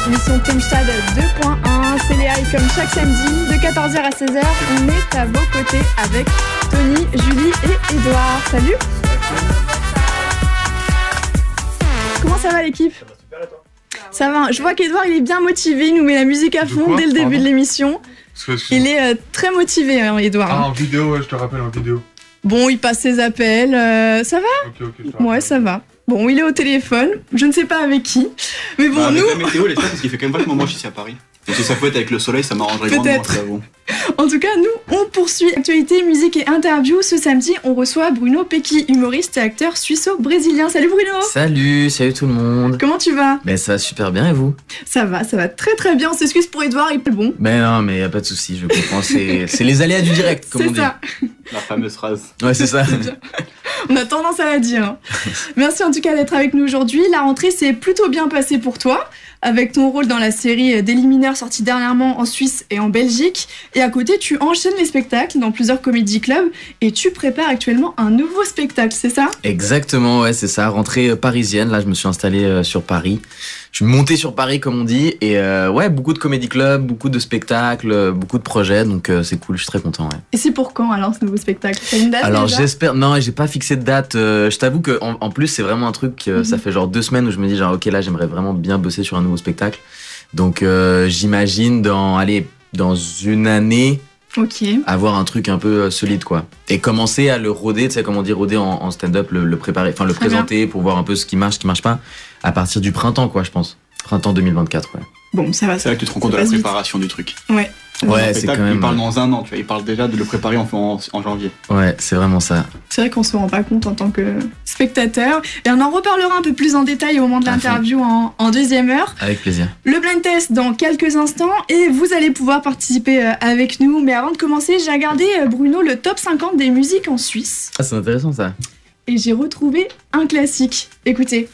Émission Tomstad 2.1, c'est Léa et comme chaque samedi de 14h à 16h, on est à vos côtés avec Tony, Julie et Edouard. Salut. Comment ça va l'équipe ? Ça va super et toi ? Ça va, je vois qu'Edouard il est bien motivé, il nous met la musique à fond dès le début de l'émission. Il est très motivé, hein, Edouard. Ah, en vidéo, ouais, je te rappelle, en vidéo. Bon, il passe ses appels, ça va ? Ok, ouais, ça va. Bon, il est au téléphone, je ne sais pas avec qui, mais bon, nous... Avec la météo, les parce qu'il fait quand même vachement moche ici à Paris. Et si ça pouvait être avec le soleil, ça m'arrangerait grandement. En tout cas, nous, on poursuit actualité, musique et interview. Ce samedi, on reçoit Bruno Pecky, humoriste et acteur suisseau-brésilien. Salut Bruno. Salut tout le monde. Comment tu vas ? Ben ça va super bien et vous ? Ça va très très bien. On s'excuse pour Edouard, il est bon. Ben non, mais y a pas de souci, je comprends. C'est les aléas du direct, comme on dit. C'est ça. La fameuse phrase. Ouais, c'est ça. On a tendance à la dire. Merci en tout cas d'être avec nous aujourd'hui. La rentrée s'est plutôt bien passée pour toi, avec ton rôle dans la série Délit mineur sortie dernièrement en Suisse et en Belgique. Et à côté, tu enchaînes les spectacles dans plusieurs comédie clubs et tu prépares actuellement un nouveau spectacle, c'est ça ? Exactement, ouais, c'est ça. Rentrée parisienne, là je me suis installé sur Paris. Je suis monté sur Paris comme on dit et ouais, beaucoup de comédie clubs, beaucoup de spectacles, beaucoup de projets, donc c'est cool, je suis très content. Ouais. Et c'est pour quand alors ce nouveau spectacle ? T'as une date ? Alors déjà ? j'espère, non, j'ai pas fixé de date. Je t'avoue que en plus c'est vraiment un truc, ça fait genre 2 semaines où je me dis genre ok là j'aimerais vraiment bien bosser sur un nouveau spectacle. Donc j'imagine dans 1 année. Ok. Avoir un truc un peu solide quoi. Et commencer à le roder, tu sais comment on dit roder en stand-up, le préparer, enfin le Très présenter bien. pour voir un peu ce qui marche pas, à partir du printemps quoi je pense. Printemps 2024 ouais. Bon ça va. C'est là que tu te rends compte de la préparation du truc. Ouais. Ouais, c'est quand même... Il parle dans 1 an, tu vois, il parle déjà de le préparer en janvier. Ouais, c'est vraiment ça. C'est vrai qu'on se rend pas compte en tant que spectateur. Et on en reparlera un peu plus en détail au moment de l'interview en deuxième heure. Avec plaisir. Le blind test dans quelques instants et vous allez pouvoir participer avec nous. Mais avant de commencer, j'ai regardé, Bruno, le top 50 des musiques en Suisse. Ah, c'est intéressant ça. Et j'ai retrouvé un classique. Écoutez.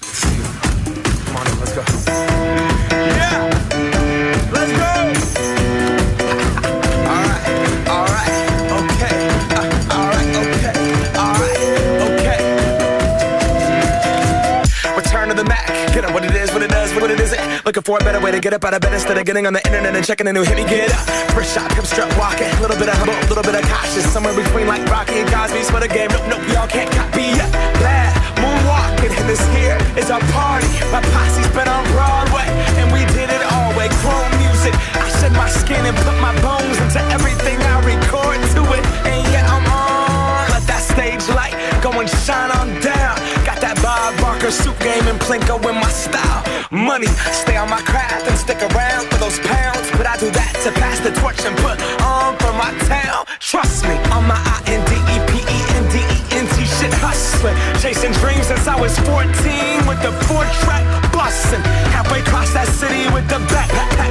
Get up what it is, what it does, what it isn't. Looking for a better way to get up out of bed instead of getting on the internet and checking a new hit. Me get up, first shot, come strut walking. A little bit of humble, a little bit of cautious. Somewhere between like Rocky and Cosby's for the game. Nope, y'all can't copy yet. Bad moonwalking, and this here is our party. My posse's been on Broadway, and we did it all way. Chrome music, I shed my skin and put my bones into everything I record to it. And yeah, I'm on. Let that stage light go and shine on down. Got that Bob Barker suit game and Plinko in my style. Money, stay on my craft and stick around for those pounds. But I do that to pass the torch and put on for my town. Trust me, on my INDEPENDENT shit hustling. Chasing dreams since I was 14 with the 4-track bustin'. Halfway across that city with the back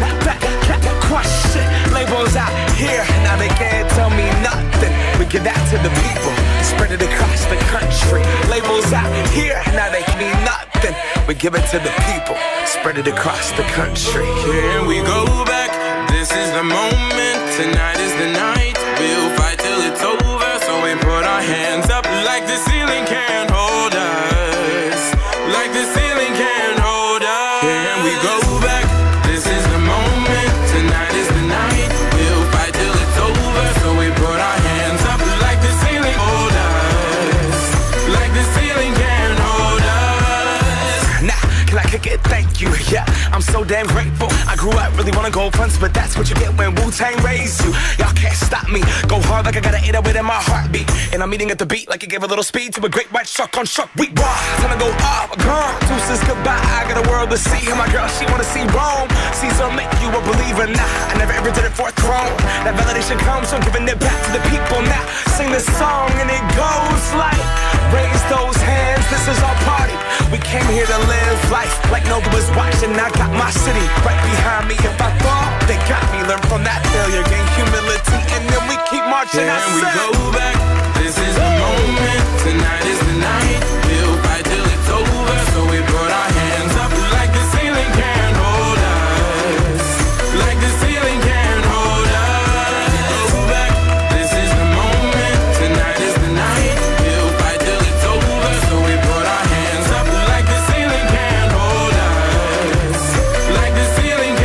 crush shit. Labels out here, now they can't tell me nothing. We give that to the people, spread it across the country. Labels out here, now they mean nothing. We give it to the people, spread it across the country. Here we go back, this is the moment, tonight is the night. We'll fight till it's over, so we put our hands up like the ceiling can't hold us. Like the ceiling can't hold us. Here we go back, this is the moment, tonight is the night. We'll fight till it's over, so we put our hands up like the ceiling hold us. Like the ceiling can't hold us. Nah, can I kick it? Thank you, yeah, I'm so damn grateful. I grew up really wanna go fronts, but that's what you get when Wu-Tang raised you. Y'all can't stop me, go hard like I got an 808 in my heartbeat. And I'm eating at the beat like it gave a little speed to a great white shark on shark week. Raw, time to go off, gone, deuces goodbye. I got a world to see, and my girl, she wanna see Rome. Caesar make you a believer, nah, I never ever did it for a throne. That validation comes from giving it back to the people. Now, sing this song and it goes like, raise those hands, this is our party. We came here to live life like nobody was watching. I got my city right behind me. If I fall, they got me. Learn from that failure, gain humility, and then we keep marching. Here we go back, this is the moment, tonight is the night. We'll fight till it's over, so we put our hands up like the ceiling can't hold us. Like the ceiling can't hold us. Go back, this is the moment, tonight is the night. We'll fight till it's over, so we put our hands up like the ceiling can't hold us. Like the ceiling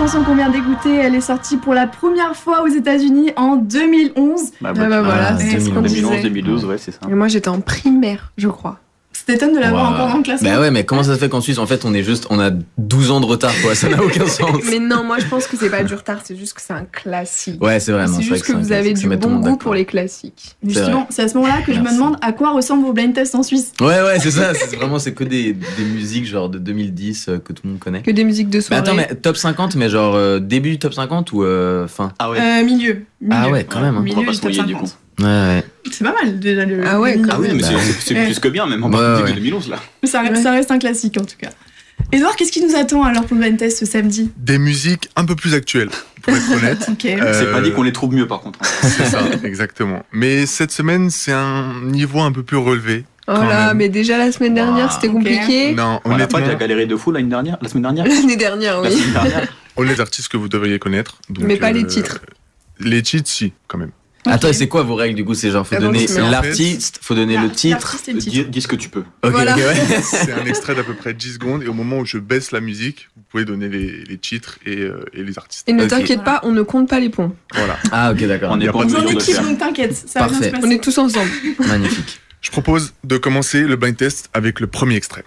chanson qu'on vient d'écouter, elle est sortie pour la première fois aux États-Unis en 2011. Bah, voilà, c'est ce qu'on 2011, disait. 2012, ouais, c'est ça. Et moi, j'étais en primaire, je crois. Ça t'étonne de l'avoir Wow. encore dans le classement? Bah ouais, mais comment ça se fait qu'en Suisse, en fait, on a 12 ans de retard, quoi. Ça n'a aucun sens. Mais non, moi, je pense que c'est pas du retard, c'est juste que c'est un classique. Ouais, c'est vrai. non, C'est vrai juste que c'est un vous avez classique, ça du met tout le bon monde goût d'accord. pour les classiques. Mais C'est justement, c'est à ce moment-là que je me Merci. demande à quoi ressemblent vos blind tests en Suisse. Ouais, c'est ça. C'est que des musiques genre de 2010 que tout le monde connaît. Que des musiques de Mais soirée. attends, mais top 50, mais genre début du top 50 ou fin? Ah ouais. Milieu. Ah ouais, quand même. Hein. On Milieu va pas du se top mouiller, du 50. Ouais. C'est pas mal déjà le. Ah ouais, le quand Ah oui, milieu. mais Bah, c'est ouais. plus que bien, même en Ouais, particulier ouais. 2011 là. Ça reste un classique en tout cas. Edouard, qu'est-ce qui nous attend alors pour le blind test ce samedi? Des musiques un peu plus actuelles, pour être honnête. Ok. C'est pas dit qu'on les trouve mieux par contre. C'est ça, exactement. Mais cette semaine, c'est un niveau un peu plus relevé. Oh quand là, même. mais déjà la semaine dernière, Wow. c'était Ok. compliqué. Non, On n'a pas honnêtement, déjà galéré de fou la semaine dernière L'année dernière, La oui. semaine dernière on les artistes que vous devriez connaître. Donc, Mais pas les titres. Les titres, si, quand même. Attends, Ok. et c'est quoi vos règles du coup? C'est genre, faut Ah bon, donner c'est- l'artiste, faut donner le titre. L'artiste et le titre. Dis ce que tu peux. Ok, Voilà. ok, ouais. C'est un extrait d'à peu près 10 secondes. Et au moment où je baisse la musique, vous pouvez donner les titres et les artistes. Et ne Ok. t'inquiète pas, on ne compte pas les points. Voilà. Ah, ok, d'accord. On Y est a pas pas en de Vous en mesure de équipe, faire. donc t'inquiète, ça va bien Parfait. se passer. On est tous ensemble. Magnifique. Je propose de commencer le blind test avec le premier extrait.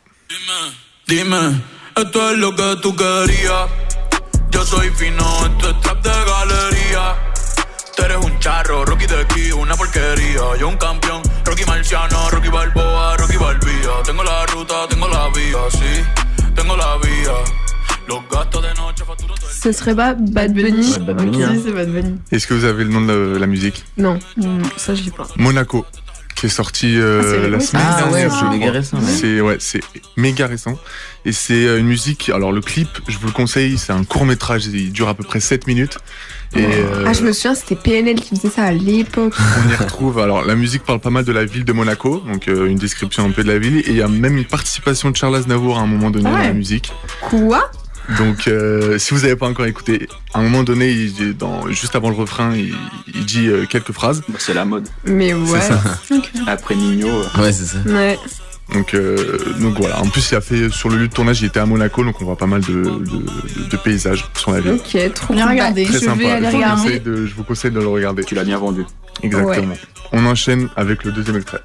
Dime, esto es lo que tú querías. Yo soy fino, esto es trap de galería. Tú eres un charro, Rocky de aquí, una porquería. Yo un campeón, Rocky Marciano, Rocky Balboa, Rocky Balbía. Tengo la ruta, tengo la vía, sí, tengo la vía. Los gastos de noche facturo todo el Ce serait pas Bad Bunny? Ouais, Bad Bunny, Ok, hein. c'est Bad Bunny. Est-ce que vous avez le nom de la musique? Non, ça je dis pas. Monaco, qui est sorti c'est la oui, semaine Ah ouais, dernière. je c'est crois. méga récent. Ouais. C'est méga récent. Et c'est une musique. Alors, le clip, je vous le conseille, c'est un court métrage. Il dure à peu près 7 minutes. Et Ah, je me souviens, c'était PNL qui faisait ça à l'époque. on y retrouve. Alors, la musique parle pas mal de la ville de Monaco. Donc, une description un peu de la ville. Et il y a même une participation de Charles Aznavour à un moment donné Ah dans ouais. la musique. Quoi? Donc, si vous n'avez pas encore écouté, à un moment donné, juste avant le refrain, il dit quelques phrases. Bah, c'est la mode. Mais ouais. ça. Après Nino, Ouais, c'est ça. Ouais. Donc voilà. En plus, il a fait sur le lieu de tournage, il était à Monaco, donc on voit pas mal de paysages sur la ville. Ok, trop Bien cool. regardé. Très Je sympa. vais aller regarder. Je vous conseille de le regarder. tu l'as bien vendu. Exactement. On enchaîne avec le deuxième extrait.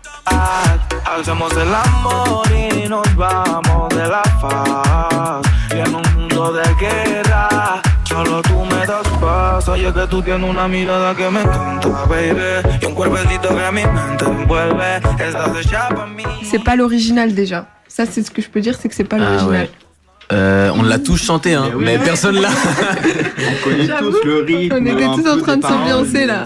Hacemos el amor y nos vamos de la faz. Y en un mundo de guerra, solo tú me das paz. Oye que tú tienes una mirada que me encanta, baby. Y un cuerpecito que mi mente envuelve. Estás hecha para mí. C'est pas l'original déjà. Ça, c'est ce que je peux dire, c'est que c'est pas Ah l'original. ouais. On l'a tous chanté, hein, Mais oui. mais personne là. On connaît J'avoue. tous le rythme. On était un tous peu en train des de s'ambiancer là.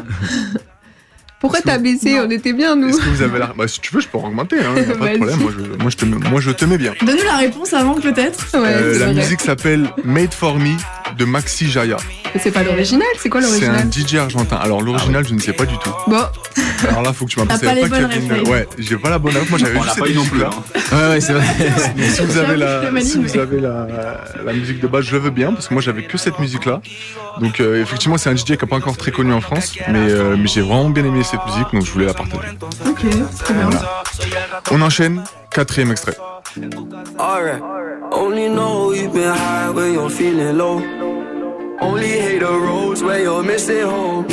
Pourquoi t'as baissé? On était bien, nous. Est-ce que vous avez la... Bah, si tu veux, je peux augmenter, hein, y a pas de Vas-y. problème. Moi, je te mets bien. Donne-nous la réponse avant peut-être. Ouais, c'est La vrai. musique s'appelle Made for Me de Maxi Jaya. Mais c'est pas l'original, c'est quoi C'est un l'original? DJ argentin. Alors l'original, je ne sais pas du tout. Bon, Alors là, faut que tu m'appelles. T'as pas les bonnes Kevin. références. Ouais, j'ai pas la bonne réponse. Moi, j'avais On juste l'a pas cette eu non plus. musique-là. Hein. Ouais, c'est vrai. Mais si vous avez J'avoue, je te manie, si vous mais- avez la musique de base, je le veux bien parce que moi j'avais que cette musique-là. Donc effectivement, c'est un DJ qui n'est pas encore très connu en France, mais j'ai vraiment bien aimé cette musique, donc je voulais la partager. Ok, très bien. Voilà. On enchaîne, quatrième extrait. Alright. Only know you've been high when you're feeling low. Only hate the roads where you're missing home.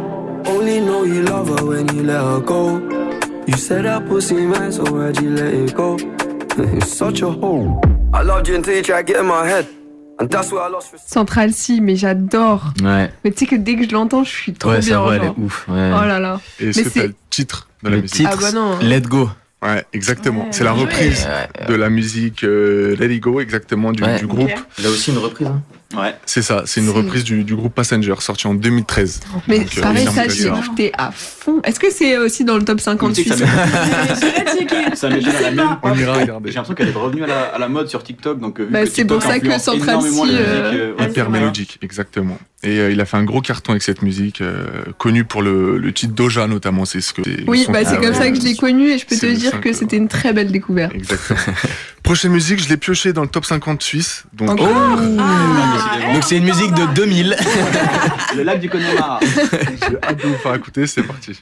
Only know you love her when you let her go. You said that pussy man, so why'd you let it go? It's such a hole. I loved you until you tried to get in my head. And that's where I lost respect. Central C, mais j'adore. Ouais. Mais tu sais que dès que je l'entends, je suis trop Ouais, bien. sa voix, elle est genre. ouf. Ouais. Oh là là. Et est-ce Mais que c'est- t'as le titre de la Le musique? titre, Ah bah non. Let Go. Ouais, exactement. Ouais, C'est la bien joué. reprise de la musique Let It Go, exactement, du Ouais. groupe. Ok. Il a aussi une reprise. Hein. Ouais. C'est ça, c'est une C'est- reprise du groupe Passenger, sorti en 2013. Mais Donc, pareil, énorme ça, classique. j'ai écouté à fond. Est-ce que c'est aussi dans le top 50 Tu sais que suisse? J'irai checker. Ça m'est jamais la même. On ira regarder. J'ai l'impression qu'elle est revenue à la mode sur TikTok. Donc, vu Bah, que c'est pour TikTok ça que influence Central énormément C, la musique, ouais. Hyper mélodique, exactement. Et il a fait un gros carton avec cette musique, connu pour le titre Doja notamment. C'est ce que. Oui, son bah c'est titre, comme ça que je l'ai connu et je peux c'est te le dire 5, que c'était une très belle découverte. Exactement. Prochaine musique, je l'ai pioché dans le top 50 suisse. Donc, Encore Ah, Donc c'est une musique de 2000. Le lac du Connemara. j'ai hâte de vous faire écouter. C'est parti.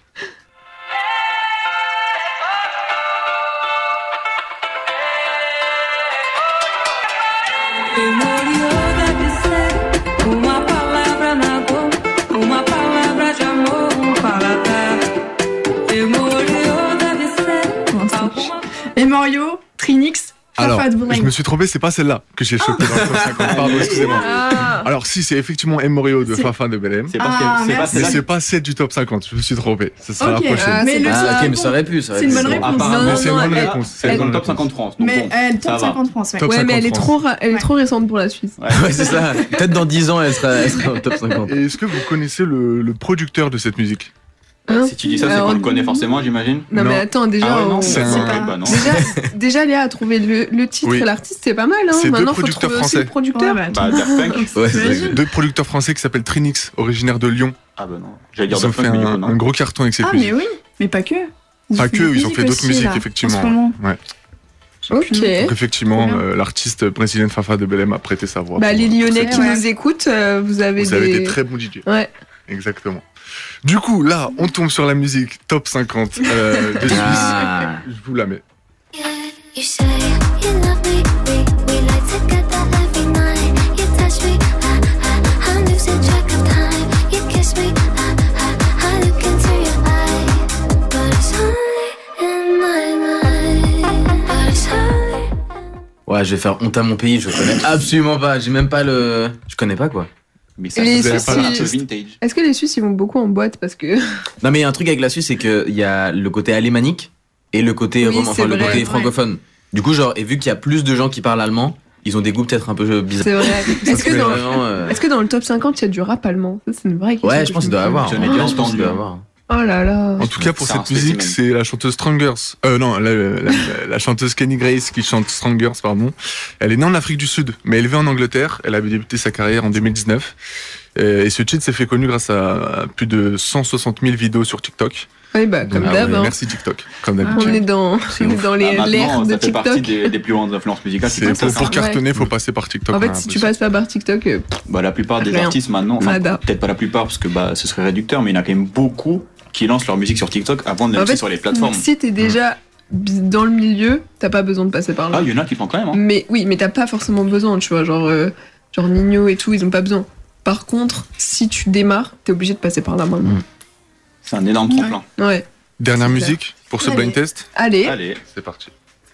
Uma Mario, Trinix, Alors, Fafa de je Boulogne. me suis trompé, c'est pas celle-là que j'ai chopé dans le top 50. Pardon, excusez-moi. Ah. Alors, si, c'est effectivement Emorio de C'est- Fafa de Belém. C'est pas Ah, c'est pas merci. Mais celle-là. c'est pas celle du top 50, je me suis trompé. Ce sera la Ok, prochaine. Ah, mais c'est le pas- titre Ah, est ok, mais bon. ça aurait pu. Ça aurait C'est une pu. bonne réponse. Apparemment, Mais c'est une bonne elle- réponse. C'est C'est une dans bonne le top réponse. 50 France. Donc Mais bon, elle ça top va. 50 France, ouais. Top Ouais, mais 50 elle est France. elle est trop récente pour la Suisse. Ouais, c'est ça. Peut-être dans 10 ans, elle sera au top 50. Et est-ce que vous connaissez le producteur de cette musique? Hein Si tu dis ça, c'est Alors, qu'on le connaît forcément, j'imagine. Non, Non. mais attends, déjà, Ah ouais, non, c'est c'est un- pas. Bah non. déjà, Léa a trouvé le titre Oui. et l'artiste, c'est pas mal. Hein. C'est deux Maintenant, faut producteurs trouver aussi français. le producteur. Ouais, Bah, Daft Punk. Ouais, c'est T'imagines vrai. Deux producteurs français qui s'appellent Trinix, originaires de Lyon. Ah bah non. J'allais dire Ils ont Daft fait Punk, mais du coup, un non. gros carton avec cette Ah, musique. mais oui, mais pas que. Pas font que, d'autres ils ont fait d'autres aussi, musiques, là, en effectivement. ce moment. Ouais. Ok. Donc effectivement, Trop bien. l'artiste brésilienne Fafa de Belém a prêté sa voix. Bah, pour- les Lyonnais qui Ouais. nous écoutent, vous avez Vous avez des très bons DJ. Ouais. Exactement. Du coup, là, on tombe sur la musique top 50 de Suisse. Ah. Je vous la mets. You say you love me, we like together every night. You touch me, I'm losing track of time. You kiss me, I look into your eye, but it's only in my mind. But it's only. Ouais, je vais faire honte à mon pays, je connais absolument pas. J'ai même pas le. Je connais pas quoi. Mais ça, Les c'est Suisses, un peu ils- vintage. Est-ce que les Suisses, ils vont beaucoup en boîte parce que. Non, mais il y a un truc avec la Suisse, c'est qu'il y a le côté alémanique et le côté, Oui, c'est le vrai, côté ouais. francophone. Du coup, genre, et vu qu'il y a plus de gens qui parlent allemand, ils ont des goûts peut-être un peu bizarres. C'est vrai. Est-ce que, Mais dans... vraiment, Est-ce que dans le top 50, il y a du rap allemand? Ça, c'est une vraie question. Ouais, je pense qu'il doit y avoir. J'en ai Ouais, déjà je pense qu'il doit y entendu. avoir. Oh là là. En tout cas, pour C'est un cette musique, spécimen. c'est la chanteuse Strangers. Non, la chanteuse Kenny Grace qui chante Strangers, pardon. Elle est née en Afrique du Sud, mais élevée en Angleterre. Elle avait débuté sa carrière en 2019. Et ce titre s'est fait connu grâce à plus de 160 000 vidéos sur TikTok. Oui, bah, comme Donc, d'hab. hein. Merci TikTok, comme On d'habitude. est dans, C'est on est ouf. dans l'ère Maintenant, de ça fait partie TikTok. des plus grandes influences musicales. C'est comme ça, pour ça. cartonner, faut passer par TikTok. En fait, hein, si tu impossible. passes pas par TikTok, Bah, la plupart des Rien. artistes maintenant, enfin, Nada. peut-être pas la plupart parce que bah, ce serait réducteur, mais il y en a quand même beaucoup qui lancent leur musique sur TikTok avant de la en lancer fait, sur les plateformes. si t'es déjà dans le milieu, t'as pas besoin de passer par là. Ah, il y en a qui font quand même. Hein. Mais oui, mais t'as pas forcément besoin, tu vois, genre Nino et tout, ils ont pas besoin. Par contre, si tu démarres, t'es obligé de passer par là maintenant. C'est un énorme tremplin. Ouais. Dernière C'est musique pour ce Allez. blind test. Allez, Allez. C'est parti.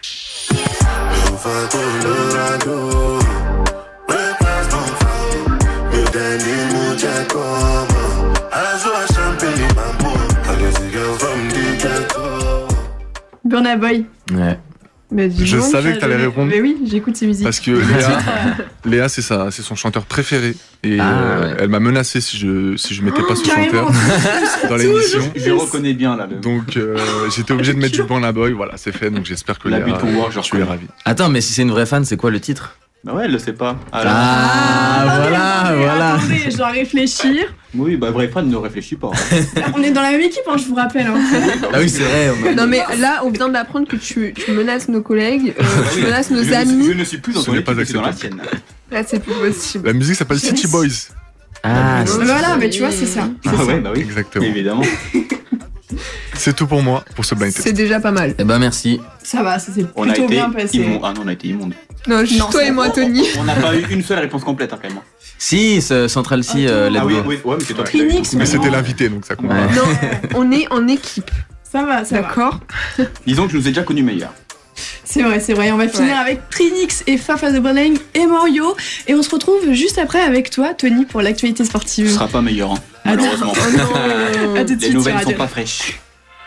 Burna Boy. Ouais. mais dis Je donc. savais que t'allais répondre. Mais oui, j'écoute ses musiques. Parce que Léa, c'est son chanteur préféré. Et Ah, ouais. elle m'a menacé si je mettais pas ce Carrément. chanteur dans l'émission. Je reconnais bien là. Donc j'étais obligé de mettre du Burna Boy. Voilà, c'est fait. Donc j'espère que La Léa, Beat to War, je tu es reconnais. ravi. Attends, mais si c'est une vraie fan, c'est quoi le titre? Bah ouais, elle le sait pas. Alors, Voilà. Attendez, je dois réfléchir. oui, bah vrai fan ne réfléchit pas. hein. On est dans la même équipe, hein, je vous rappelle. Hein. Ah oui, c'est vrai. Non mais là, on vient d'apprendre que tu menaces nos collègues, tu menaces nos Je amis. ne suis plus dans Ce ton n'est pas équipe, je suis dans la acceptable. sienne. Là, c'est plus possible. La musique s'appelle City Boys. Ah, c'est- Voilà, mais tu vois, c'est ça. Ah ouais, bah oui. Exactement. Évidemment. C'est tout pour moi pour ce blind test. C'est déjà pas mal. eh ben merci. Ça va, ça s'est On a plutôt été bien passé. immonde. Ah non, on a été immonde. Non, juste Non, toi et moi, Tony. On n'a pas eu une seule réponse complète, hein, quand même. Si, Central C, Attends. Let's Ah oui, Go. oui, ouais, mais c'est toi qui Trinix, l'as eu. Mais c'était l'invité, donc ça compte Ouais. pas. Non, on est en équipe, Ça va, ça va. d'accord? Disons que je nous ai déjà connus meilleurs. C'est vrai, c'est vrai. On va finir Ouais. avec Trinix et Fafa de Boulogne et Mario. Et on se retrouve juste après avec toi, Tony, pour l'actualité Ce sportive. sera pas meilleur, hein, Attends. malheureusement. Oh non. À tout de Les suite sur nouvelles Radio. sont pas fraîches.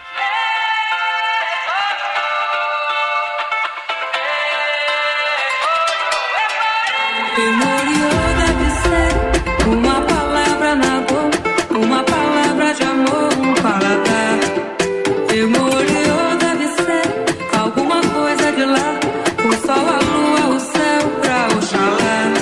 Memorial deve ser uma palavra na boca, uma palavra de amor, um paladar. Memorial deve ser alguma coisa de lá, o sol, a lua, o céu pra Oxalá.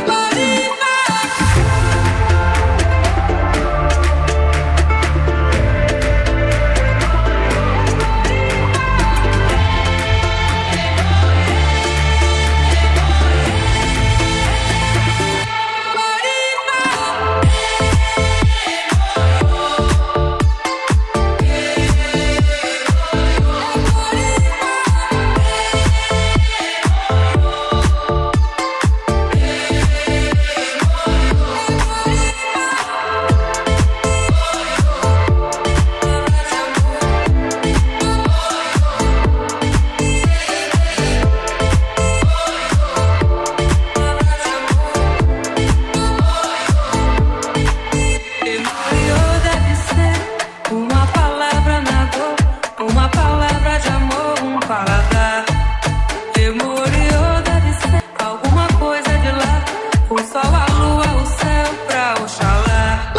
paladar. Demorou, deve ser alguma coisa de lá. O sol, a lua, o céu pra Oxalá.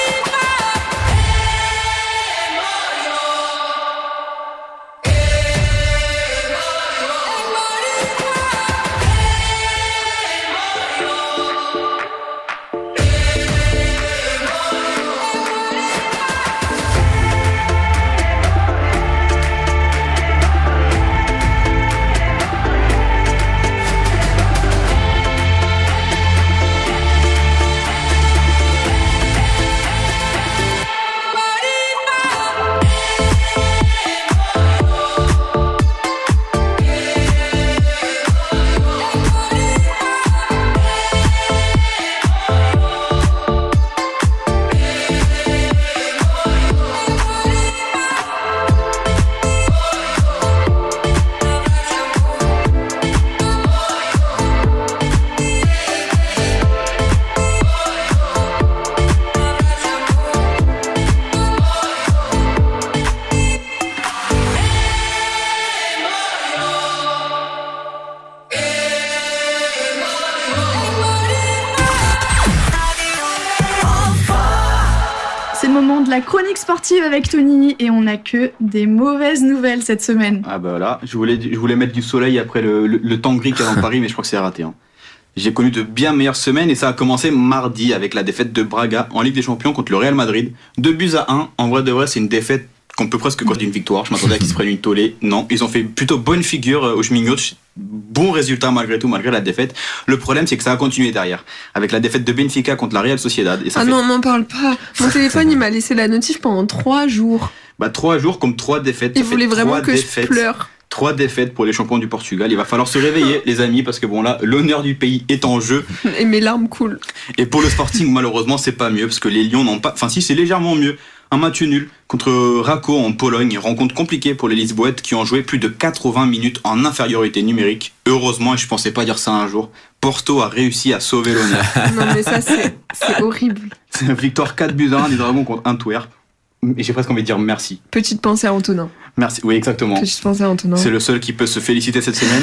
C'est le moment de la chronique sportive avec Tony et on n'a que des mauvaises nouvelles cette semaine. Ah bah là, je voulais mettre du soleil après le temps gris qu'il y a dans Paris, mais je crois que c'est raté. Hein. J'ai connu de bien meilleures semaines et ça a commencé mardi avec la défaite de Braga en Ligue des Champions contre le Real Madrid. 2-1. En vrai de vrai, c'est une défaite qu'on peut presque croire d'une victoire. Je m'attendais à qu'ils se prennent une tollée. Non, ils ont fait plutôt bonne figure au Schmingotsch. Bon résultat malgré tout, malgré la défaite. Le problème, c'est que ça a continué derrière. Avec la défaite de Benfica contre la Real Sociedad. Et ça fait... non, m'en parle pas. Mon téléphone, il m'a laissé la notif pendant 3 jours. 3 jours comme 3 défaites. Il voulait vraiment que je pleure. 3 défaites pour les champions du Portugal. Il va falloir se réveiller, les amis, parce que bon là, l'honneur du pays est en jeu. Et mes larmes coulent. Et pour le Sporting, malheureusement, c'est pas mieux, parce que les Lions n'ont pas... Enfin si, c'est légèrement mieux. Un match nul contre Raco en Pologne, une rencontre compliquée pour les Lisboètes qui ont joué plus de 80 minutes en infériorité numérique. Heureusement, et je pensais pas dire ça un jour, Porto a réussi à sauver l'honneur. Non mais ça c'est horrible. C'est une victoire 4-1 des Dragons contre Antwerp. Et j'ai presque envie de dire merci. Petite pensée à Antonin. Merci, oui exactement. Petite pensée à Antonin. C'est le seul qui peut se féliciter cette semaine.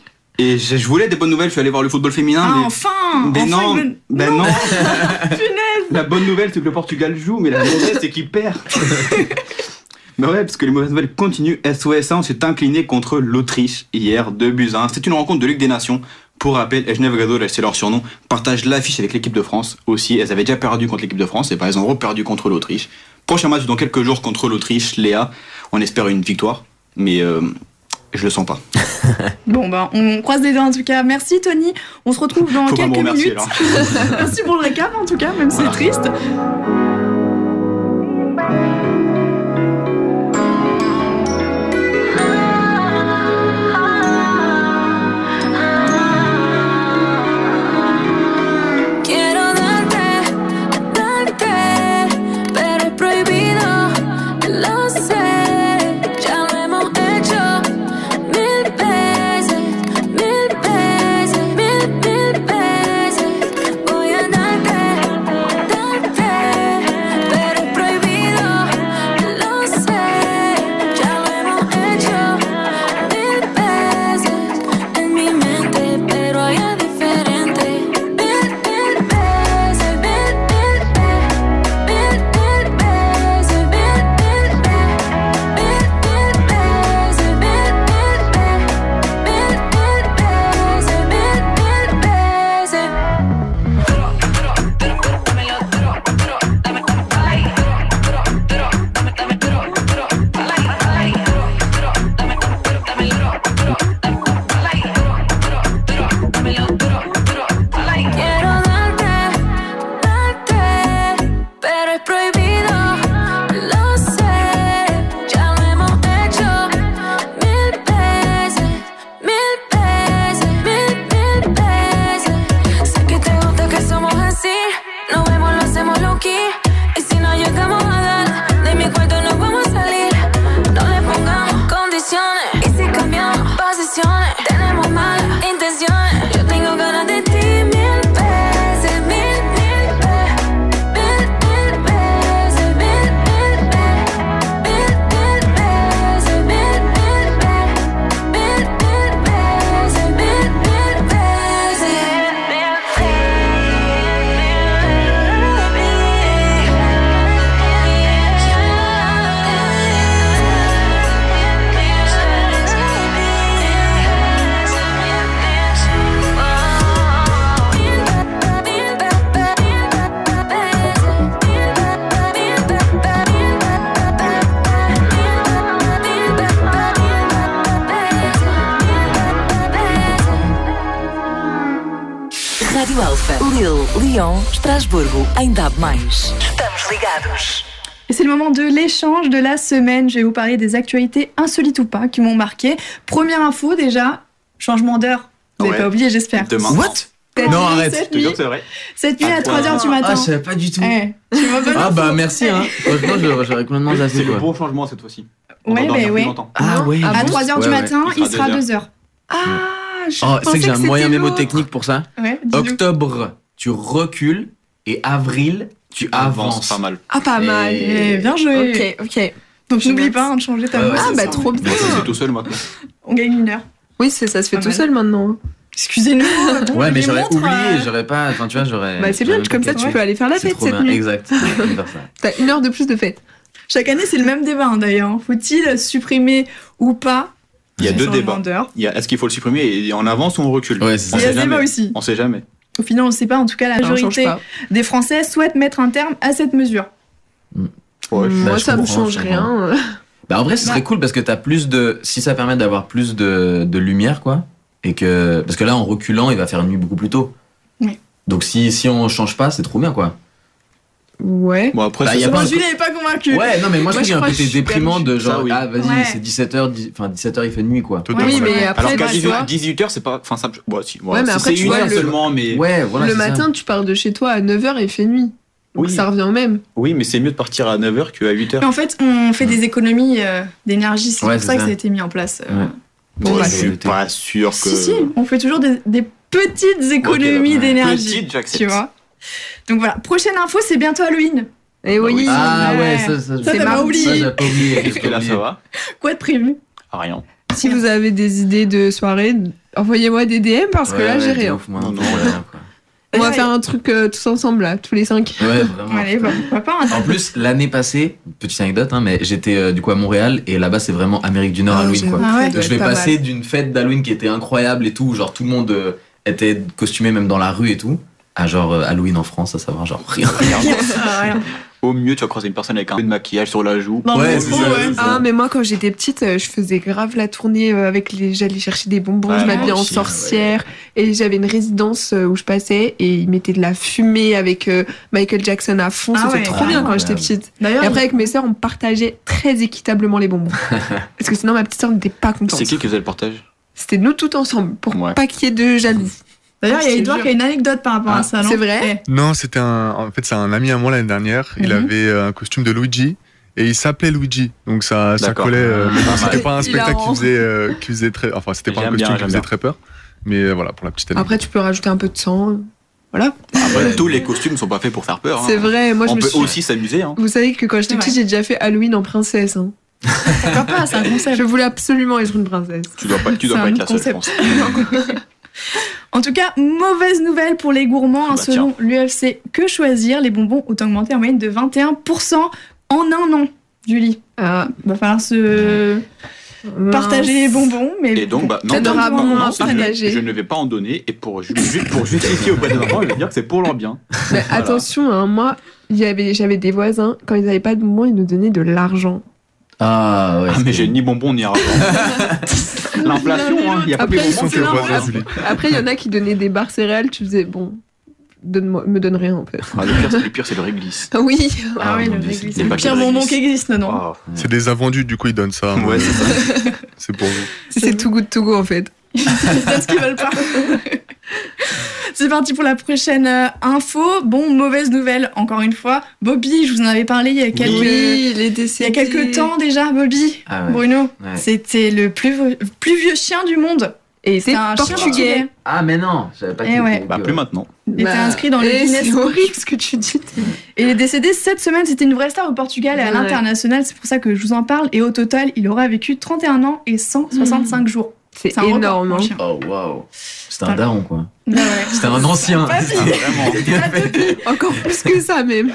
Et je voulais des bonnes nouvelles, je suis allé voir le football féminin. Ah, mais... enfin Mais enfin, non, ben non. Punaise. La bonne nouvelle, c'est que le Portugal joue, mais la mauvaise, c'est qu'il perd. Mais ouais, parce que les mauvaises nouvelles continuent. SOS1 s'est incliné contre l'Autriche hier, 2-1. C'est une rencontre de Ligue des Nations. Pour rappel, Ejne Vgadol, c'est leur surnom, partage l'affiche avec l'équipe de France aussi. Elles avaient déjà perdu contre l'équipe de France, et bah, elles ont reperdu contre l'Autriche. Prochain match dans quelques jours contre l'Autriche, Léa. On espère une victoire, mais je le sens pas. Bon, ben, on croise les doigts en tout cas. Merci Tony. On se retrouve dans Faut pas me quelques remercier, minutes. alors. Merci pour le récap en tout cas, même si c'est triste. Quiero darte, pero es prohibido, lo sé. Ya lo hemos hecho 1000 veces, 1000 veces, 1000 veces. Voy a darte, Rádio Alfa, Lille, Lyon, Estrasburgo, em DAB+. Estamos ligados. Et c'est le moment de l'échange de la semaine. Je vais vous parler des actualités insolites ou pas qui m'ont marqué. Première info déjà, changement d'heure. Vous n'avez Ouais. pas oublié, j'espère. Demain. What? Cette Non, nuit, arrête. Cette Je te nuit, jure que c'est vrai. cette nuit à Ah, 3h du Ah, matin. je savais pas du tout. Eh, tu vois, bonne Ah info. bah merci hein. Franchement, j'aurais complètement C'est zappé le quoi. bon changement cette fois-ci. On Ouais, va dormir mais plus ouais. longtemps. Ah ouais. À bon 3h Ouais, du ouais. matin, Il il sera sera 2h. Ah, je Oh, c'est pensais que j'ai un c'était moyen l'autre. mémotechnique pour ça. Ouais, dis-nous. Octobre, tu recules et avril, tu avances. Pas mal. Ah, pas mal. Eh, bien joué. Ok. Donc Je n'oublie note. pas hein, de changer ta Ouais, ouais, voix. Ah, c'est bah ça. trop bien. Bon, ça c'est tout seul maintenant. On gagne 1 heure. Oui, ça se fait Pas tout mal. seul maintenant. Excusez-nous. Bon, Ouais, mais les j'aurais montres, oublié, euh, j'aurais pas. Enfin, tu vois, j'aurais. Bah, c'est j'aurais bien, comme ça pas tu fait. peux aller faire la C'est fête trop cette bien, nuit. exact. Je vais faire ça. T'as 1 heure de plus de fête. Chaque année, c'est le même débat hein, d'ailleurs. Faut-il supprimer ou pas Il y a le deux changement débats. d'heure. Est-ce qu'il faut le supprimer et on avance ou on recule? Ouais, c'est On Il y ça. a sait ce débat jamais. aussi. On sait jamais. Au final, on ne sait pas. En tout cas, la On change majorité pas. des Français souhaitent mettre un terme à cette mesure. Ouais, Moi, je ça me comprends, change je comprends. rien. Bah en vrai, ce serait cool parce que t'as plus de. Si ça permet d'avoir plus de lumière, quoi. Et que. Parce que là, en reculant, il va faire nuit beaucoup plus tôt. Oui. Donc si on change pas, c'est trop bien, quoi. Ouais. Bon après Bah, ça, y a ça- pas Moi, un Julie n'est pas convaincue. Ouais, non, mais moi je Moi, trouve qu'il y a un je crois côté que je suis déprimant de genre, Ça, oui. ah vas-y, Ouais. c'est 17h, enfin 17h il fait nuit, quoi. Totalement. Oui, mais Ouais. après, Alors qu'à tu vois, 18h c'est pas. Enfin ça. Bon, si. Ouais, mais après, c'est tu une vois, heure le- seulement, mais. Ouais, voilà. le c'est ça. matin, tu pars de chez toi à 9h et il fait nuit. Donc Oui. ça revient au même. Oui, mais c'est mieux de partir à 9h qu'à 8h. Mais en fait, on fait des économies d'énergie. C'est Ouais, pour c'est ça que ça. ça a été mis en place. Ouais. Bon, Ouais. je suis pas sûr que. Si, on fait toujours des petites économies Ok, d'énergie. petite, j'accepte. Tu vois. Donc voilà. Prochaine info, c'est bientôt Halloween. Et oui. oui. Ah Ouais. ouais, ça, Ça, j'ai t'as pas oublié. Ça, j'ai pas oublié. Est-ce que là ça va? Quoi de prévu? Ah, rien. Si vous avez des idées de soirée, envoyez-moi des DM parce que là, j'ai rien. Moi, non, Non, j'ai ouais. rien, quoi. On va Ouais. faire un truc tous ensemble là, tous les 5. Ouais, vraiment. Allez, bah, pourquoi pas. hein. En plus, l'année passée, petite anecdote, hein, mais j'étais du coup à Montréal et là-bas c'est vraiment Amérique du Nord Halloween, quoi. Ah ouais. Donc je vais passer d'une fête d'Halloween qui était incroyable et tout, genre tout le monde était costumé même dans la rue et tout, à genre Halloween en France, à savoir genre rien. Ah, rien. Au mieux, tu vas croiser une personne avec un peu de maquillage sur la joue. Non, Ouais, mais c'est bon, ça, ouais. c'est ça. Ah, mais moi quand j'étais petite, je faisais grave la tournée avec les. J'allais chercher des bonbons, Ouais, je m'habillais moi en aussi, sorcière. Et j'avais une résidence où je passais et ils mettaient de la fumée avec Michael Jackson à fond. Ah C'était ouais. trop bien quand j'étais petite. D'ailleurs, Et après, avec mes sœurs, on partageait très équitablement les bonbons. Parce que sinon, ma petite sœur n'était pas contente. C'est qui faisait le portage? C'était nous toutes ensemble pour Ouais. pas qu'il y ait de jaloux. d'ailleurs, il y a je te Edouard jure. qui a une anecdote par rapport Ah, à ça. non c'est vrai Non, c'était en fait, c'est un ami à moi l'année dernière. Il Mhm. avait un costume de Luigi et il s'appelait Luigi. Donc ça D'accord. collait. Mais bon, c'était pas un Il a spectacle rend. qui faisait très. Enfin, c'était pas un J'aime costume bien, qui j'aime faisait bien. très peur. Mais voilà, pour la petite année. Après, tu peux rajouter un peu de sang. Voilà. Après, Ouais. tous les costumes sont pas faits pour faire peur. hein. C'est vrai. Moi, je On me peut suis. aussi s'amuser. Hein. Vous savez que quand j'étais C'est petite, vrai. j'ai déjà fait Halloween en princesse. hein. Pourquoi pas, c'est un concept. Je voulais absolument être une princesse. Tu dois pas C'est être un la seule, je concept. pense. En tout cas, mauvaise nouvelle pour les gourmands. hein, Bah, selon l'UFC Que Choisir, les bonbons ont augmenté en moyenne de 21% en un an. Julie, Ah, va falloir se partager les bonbons, mais Et donc, bah, non, Adorablement non, partagé. je ne vais pas en donner. Et pour, juste pour justifier auprès des enfants, je vais dire que c'est pour leur bien. Mais Voilà. attention, hein, moi, j'avais des voisins, quand ils n'avaient pas de bonbons, ils nous donnaient de l'argent. Ah ouais. Ah, mais j'ai ni bonbons ni argent. L'inflation, il n'y a pas de Après, bonbons. Ils sont c'est que marrant. voisins, Julie. Après, il y en a qui donnaient des barres céréales, tu faisais, bon, me donne rien en fait. Ah, le pire, c'est le réglisse. Ah oui, Ah ouais, mon le Dieu, réglisse. c'est Le pas pire quel bonbon réglisse. qui existe, non Oh. C'est des invendus, du coup ils donnent ça. Ouais, c'est ça. C'est pour vous. c'est tout good to go en fait. Peut-être qu'ils veulent pas. C'est parti pour la prochaine info. Bon, mauvaise nouvelle, encore une fois. Bobby, je vous en avais parlé il y a quelques, Oui, il est il y décédé. a quelques temps déjà, Bobby. Ah ouais. Bruno, Ouais. c'était le plus vieux chien du monde. Et C'est c'est un chien portugais. Ah mais non, j'avais pas Eh dit. ouais. Bah, plus maintenant. Il était inscrit dans le eh, Guinness C'est Book. horrible ce que tu dis. Et il est décédé cette semaine. C'était une vraie star au Portugal et à Ouais. l'international. C'est pour ça que je vous en parle. Et au total, il aura vécu 31 ans et 165 jours. C'est un record énorme. pour un hein. chien. Oh waouh. C'était un Voilà. daron quoi. Bah ouais. C'était un ancien. Pas fini. Vraiment. Encore plus que ça même.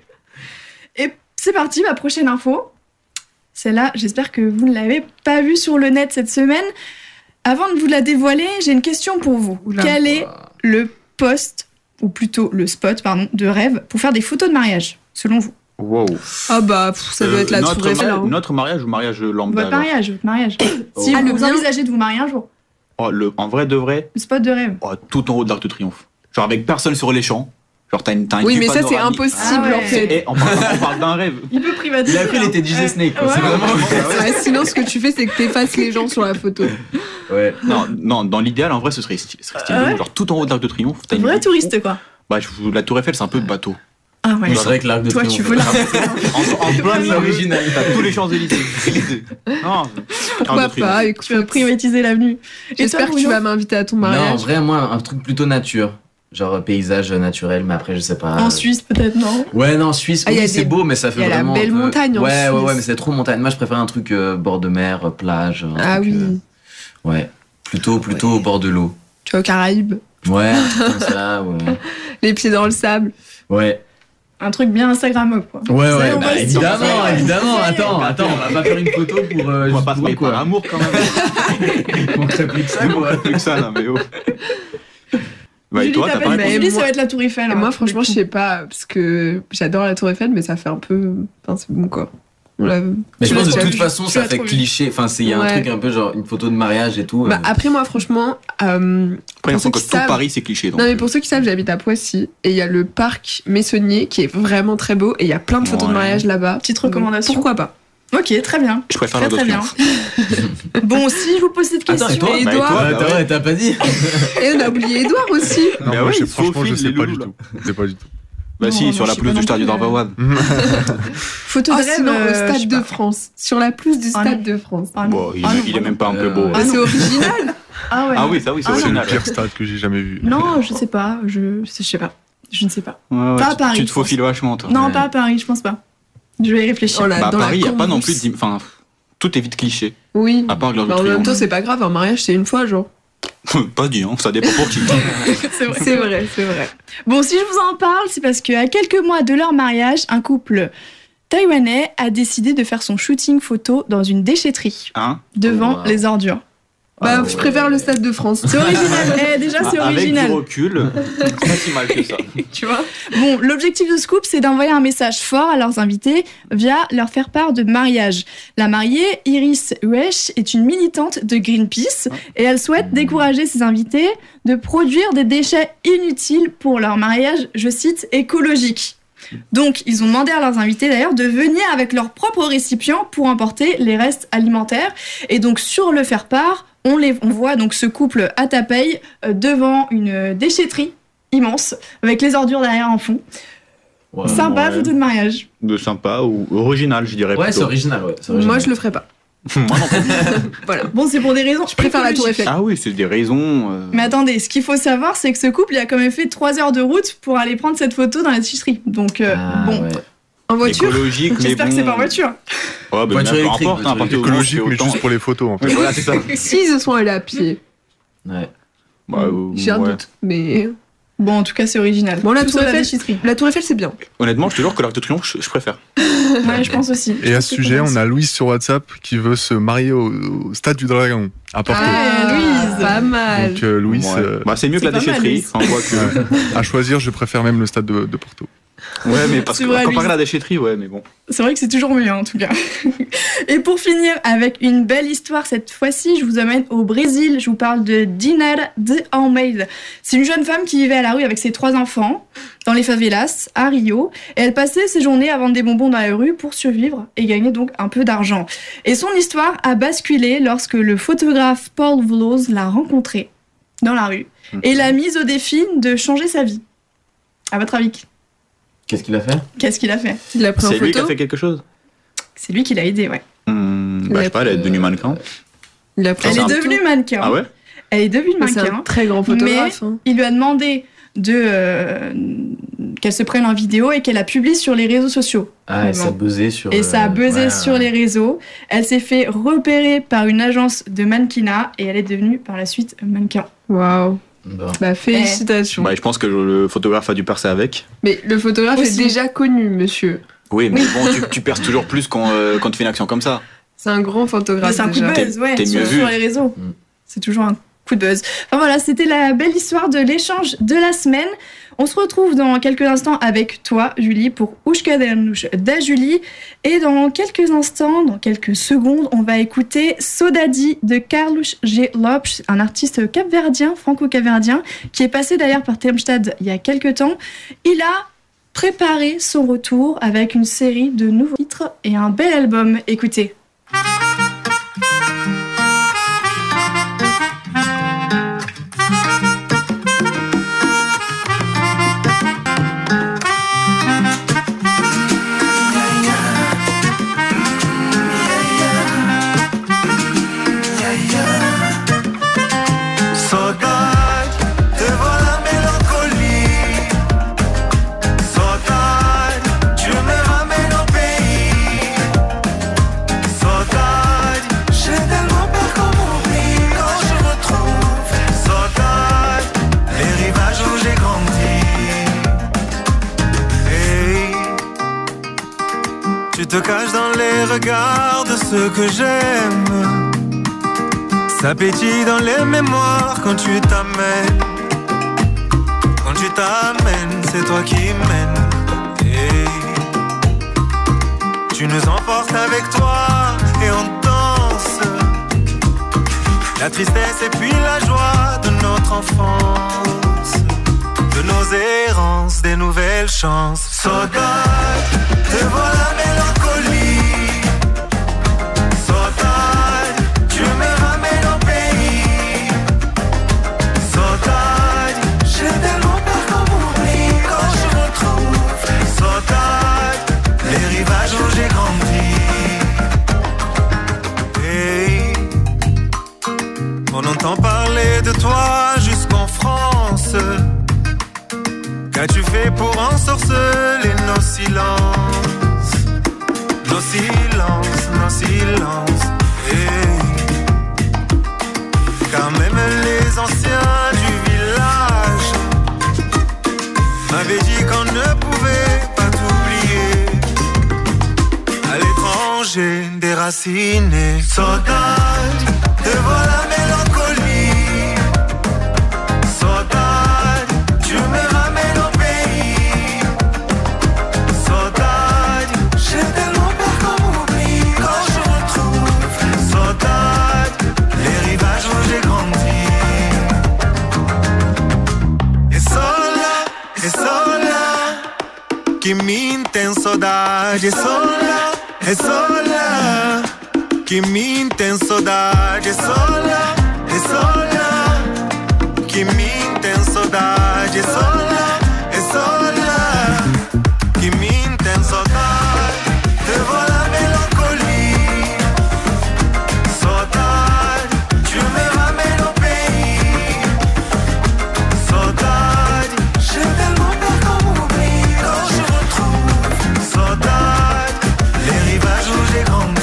Et c'est parti, ma prochaine info. Celle-là, j'espère que vous ne l'avez pas vue sur le net cette semaine. Avant de vous la dévoiler, j'ai une question pour vous. Oula. Quel est le poste, ou plutôt le spot, pardon, de rêve pour faire des photos de mariage, selon vous? Wow. Ah bah, ça doit être la notre, tour Eiffel. hein. notre mariage ou mariage lambda? Votre alors mariage, votre mariage. Oh. Si Ah, le vous mien. envisagez de vous marier un jour, Oh, en vrai de vrai, le spot de rêve. oh, tout en haut de l'Arc de Triomphe. Genre avec personne sur les champs. Genre t'as une Oui, vue mais ça, c'est panoramique. impossible, Ah ouais. en fait. Et on parle d'un rêve. Il peut privatiser. Il a pris hein. les DJ Snake, quoi. Ouais, C'est ouais. vraiment. Ouais, sinon, ce que tu fais, c'est que t'effaces les gens sur la photo. Ouais. Non, dans l'idéal, en vrai, ce serait stylé. Ah ouais. Genre tout en haut de l'Arc de Triomphe. T'as une Vrai vue. touriste, quoi. Bah, la Tour Eiffel, c'est un peu bateau. Ah ouais. C'est vrai que l'Arc de Toi, Triomphe. tu veux la. En plein C'est milieu, original. t'as tous les Champs-Élysées. Non, Pourquoi pas, écoute. Tu vas privatiser l'avenue. Et toi, J'espère que tu Bruno vas m'inviter à ton Non, en mariage. vrai, moi, un truc plutôt nature. Genre paysage naturel, mais après, je sais pas. En Suisse, peut-être, non? Ouais, non, Suisse, Ah, y a oui, c'est des- beau, mais ça fait y a la vraiment. belle un peu- montagne en ouais, Suisse. mais c'est trop montagne. Moi, je préfère un truc bord de mer, plage. un Ah truc, oui, ouais. Plutôt au bord de l'eau. tu vas aux Caraïbes, Ouais, un truc comme ça, ouais. les pieds dans le sable. Ouais. Un truc bien Instagrammable, quoi. Ouais, Ça, ouais, on va bah, le évidemment, dire. évidemment. Ça y est. Attends, on va pas faire une photo pour. on va juste pas se pour mettre par amour quand même. On crée plus que ça, quoi. Plus que ça, non, mais oh. Bah, et Julie, toi, t'as t'as pas pas une- répondu. Julie, ça Moi- va être la Tour Eiffel. Et hein, moi, franchement, du je coup. sais pas, parce que j'adore la Tour Eiffel, mais ça fait un peu. Enfin, c'est bon, quoi. On l'a- Mais Tu je pense l'as de trop toute vu. façon, Tu ça l'as fait trop vu. cliché. Enfin, il y a un Ouais. truc un peu genre une photo de mariage et tout. Bah, après, moi, franchement. Après, j'ai pour l'impression ceux que qui tout savent- Paris, c'est cliché. Donc, Non, mais pour ceux qui savent, j'habite à Poissy et il y a le parc Messonnier qui est vraiment très beau et il y a plein de photos de Ouais. mariage là-bas. Petite recommandation. Pourquoi pas? Ok, très bien. je préfère Très la très bien. Bon, si je vous pose cette question. Attends, et toi Et Bah, et Edouard, toi, Attends, ouais, t'as pas dit. et on a oublié Edouard aussi. Non, Bah moi, ouais, il se franchement, je faufile, sais les pas du loulous, tout. Je sais pas du tout. Bah, Non, si, non, sur la je sais pelouse pas du non stade du plus, Dorvawad. Photo de Ah, rêve. sinon, au je sais Stade de pas. France. Sur la pelouse du Ah, Stade de France. Ah, non. Bon, Ah, non, il est même pas un peu beau. Ah, Bah, non. c'est original. Ah ouais. Ah oui, ça oui, c'est Ah, C'est original. le pire stade que j'ai jamais vu. Non, je sais pas. Je sais pas. Je ne sais pas. Ouais, ouais, Pas à Paris, Tu te je pense. faufiles vachement, toi. Non, Ouais. pas à Paris, je pense pas. Je vais y réfléchir. Oh là, Bah, à dans la Paris, il n'y a pas non cambrousse. plus. Enfin, tout est vite cliché. Oui. À part l'heure Bah, de en même temps, triomphe. c'est pas grave, un mariage, c'est une fois, genre. Pas dit, hein, ça dépend pour qui. C'est vrai. C'est vrai, c'est vrai. Bon, si je vous en parle, c'est parce qu'à quelques mois de leur mariage, un couple taïwanais a décidé de faire son shooting photo dans une déchetterie Hein devant Wow. les ordures. Bah, Ah, je ouais. préfère le Stade de France. C'est original. Déjà, c'est Avec original. du recul, c'est pas si mal que ça. Tu vois. Bon, l'objectif de ce couple, c'est d'envoyer un message fort à leurs invités via leur faire part de mariage. La mariée, Iris Wesh, est une militante de Greenpeace et elle souhaite décourager ses invités de produire des déchets inutiles pour leur mariage, je cite, écologique. Donc, ils ont demandé à leurs invités d'ailleurs de venir avec leur propre récipient pour emporter les restes alimentaires. Et donc, sur le faire-part, on voit donc ce couple à Tapeille devant une déchetterie immense avec les ordures derrière en fond. Ouais. Sympa, ouais. photo de mariage. De sympa ou original, je dirais. Ouais, c'est plutôt. original, ouais. c'est original. Moi, je le ferai pas. Moi non plus. Voilà. Bon, c'est pour des raisons. Je préfère la Tour écologiques. Eiffel. Ah oui, c'est des raisons. Mais attendez, ce qu'il faut savoir, c'est que ce couple il a quand même fait 3 heures de route pour aller prendre cette photo dans la déchetterie. Donc, Ah, bon, ouais. En voiture. écologique, mais j'espère bon. que c'est pas en voiture. Ouais, bah, Voiture peu électrique, importe, voiture à partir du moment où Écologique, c'est mais autant. juste pour les photos, en fait. Oui, voilà, c'est ça. S'ils se sont allés à pied, Ouais. Bah, j'ai un ouais. doute. Mais Bon, en tout cas, c'est original. Bon, la Tout Tour ça, Eiffel, déchetterie. la Tour Eiffel, c'est bien. Honnêtement, je te jure que l'Arc de Triomphe, je préfère. Ouais, je pense aussi. Et à ce sujet, on a Louise sur WhatsApp qui veut se marier au Stade du Dragon, à Porto. Ah, Louise. Pas mal. Donc Louise, Ouais. Bah, c'est mieux que c'est la pas mal, déchetterie. Louise. Enfin, quoi que- ouais. À choisir, je préfère même le Stade de Porto. Ouais, mais parce C'est que vrai, comparé Louise. à la déchetterie, ouais, mais bon. C'est vrai que c'est toujours mieux, en tout cas. Et pour finir avec une belle histoire, cette fois-ci, je vous emmène au Brésil. Je vous parle de Dinar de Almeida. C'est une jeune femme qui vivait à la rue avec ses 3 enfants, dans les favelas, à Rio. Et elle passait ses journées à vendre des bonbons dans la rue pour survivre et gagner donc un peu d'argent. Et son histoire a basculé lorsque le photographe Paul Vloz l'a rencontrée dans la rue et l'a mise au défi de changer sa vie. À votre avis, Qu'est-ce qu'il a fait? qu'est-ce qu'il a fait? Il a pris en C'est lui qui a photo. fait quelque chose C'est lui qui l'a aidé, ouais. Bah, je sais pas, elle est devenue mannequin. Il a pris Elle c'est est un devenue mannequin. Ah ouais Elle est devenue C'est un mannequin. très grand photographe. hein. Il lui a demandé qu'elle se prenne en vidéo et qu'elle la publie sur les réseaux sociaux. Ah, et ça a buzzé sur. Et ça a buzzé ouais, sur ouais. les réseaux. Elle s'est fait repérer par une agence de mannequinat et elle est devenue par la suite mannequin. Waouh. Bon. Bah, félicitations. Bah, je pense que le photographe a dû percer avec. Mais le photographe Aussi. est déjà connu, monsieur. Oui, mais bon, tu perces toujours plus quand tu fais une action comme ça. C'est un grand photographe. C'est un coup de déjà. buzz, ouais, t'es mieux sur vu. les réseaux. Mm. C'est toujours un coup de buzz. Enfin voilà, c'était la belle histoire de l'échange de la semaine. On se retrouve dans quelques instants avec toi, Julie, pour Os Cadernos da Julie. Et dans quelques instants, dans quelques secondes, on va écouter Saudade de Carlos G. Lopes, un artiste capverdien, franco-capverdien, qui est passé d'ailleurs par Termstad il y a quelques temps. Il a préparé son retour avec une série de nouveaux titres et un bel album. Écoutez. Tu te caches dans les regards de ceux que j'aime. Ça pétille dans les mémoires quand tu t'amènes. Quand tu t'amènes, c'est toi qui mènes. Hey. Tu nous emportes avec toi et on danse. La tristesse et puis la joie de notre enfance. De nos errances, des nouvelles chances. Saudade, te voilà mélancolie. Saudade, tu me ramènes au pays. Saudade, j'ai tellement peur qu'on m'oublie quand je retrouve. Saudade, les rivages où j'ai grandi. Hey, on entend parler de toi jusqu'en France. Qu'as-tu fait pour ensorceler nos silences? Nos silences, nos silences. Hey. Car même les anciens du village m'avaient dit qu'on ne pouvait pas t'oublier. À l'étranger, déraciné. Saudade, te voilà mélancolie. Saudade, tu me ramènes au pays. Saudade, j'ai tellement peur qu'on m'oublie quand je retrouve. Saudade, les rivages où j'ai grandi. E sola, que me tem saudade. E sola, que me tem saudade. E sola, que me tem saudade. E sola, que me tem saudade. Te voilà mélancolie. Saudade, tu me ramènes au pays. Saudade, j'ai tellement peur qu'on m'oublie quand je retrouve. Saudade, les rivages où j'ai grandi.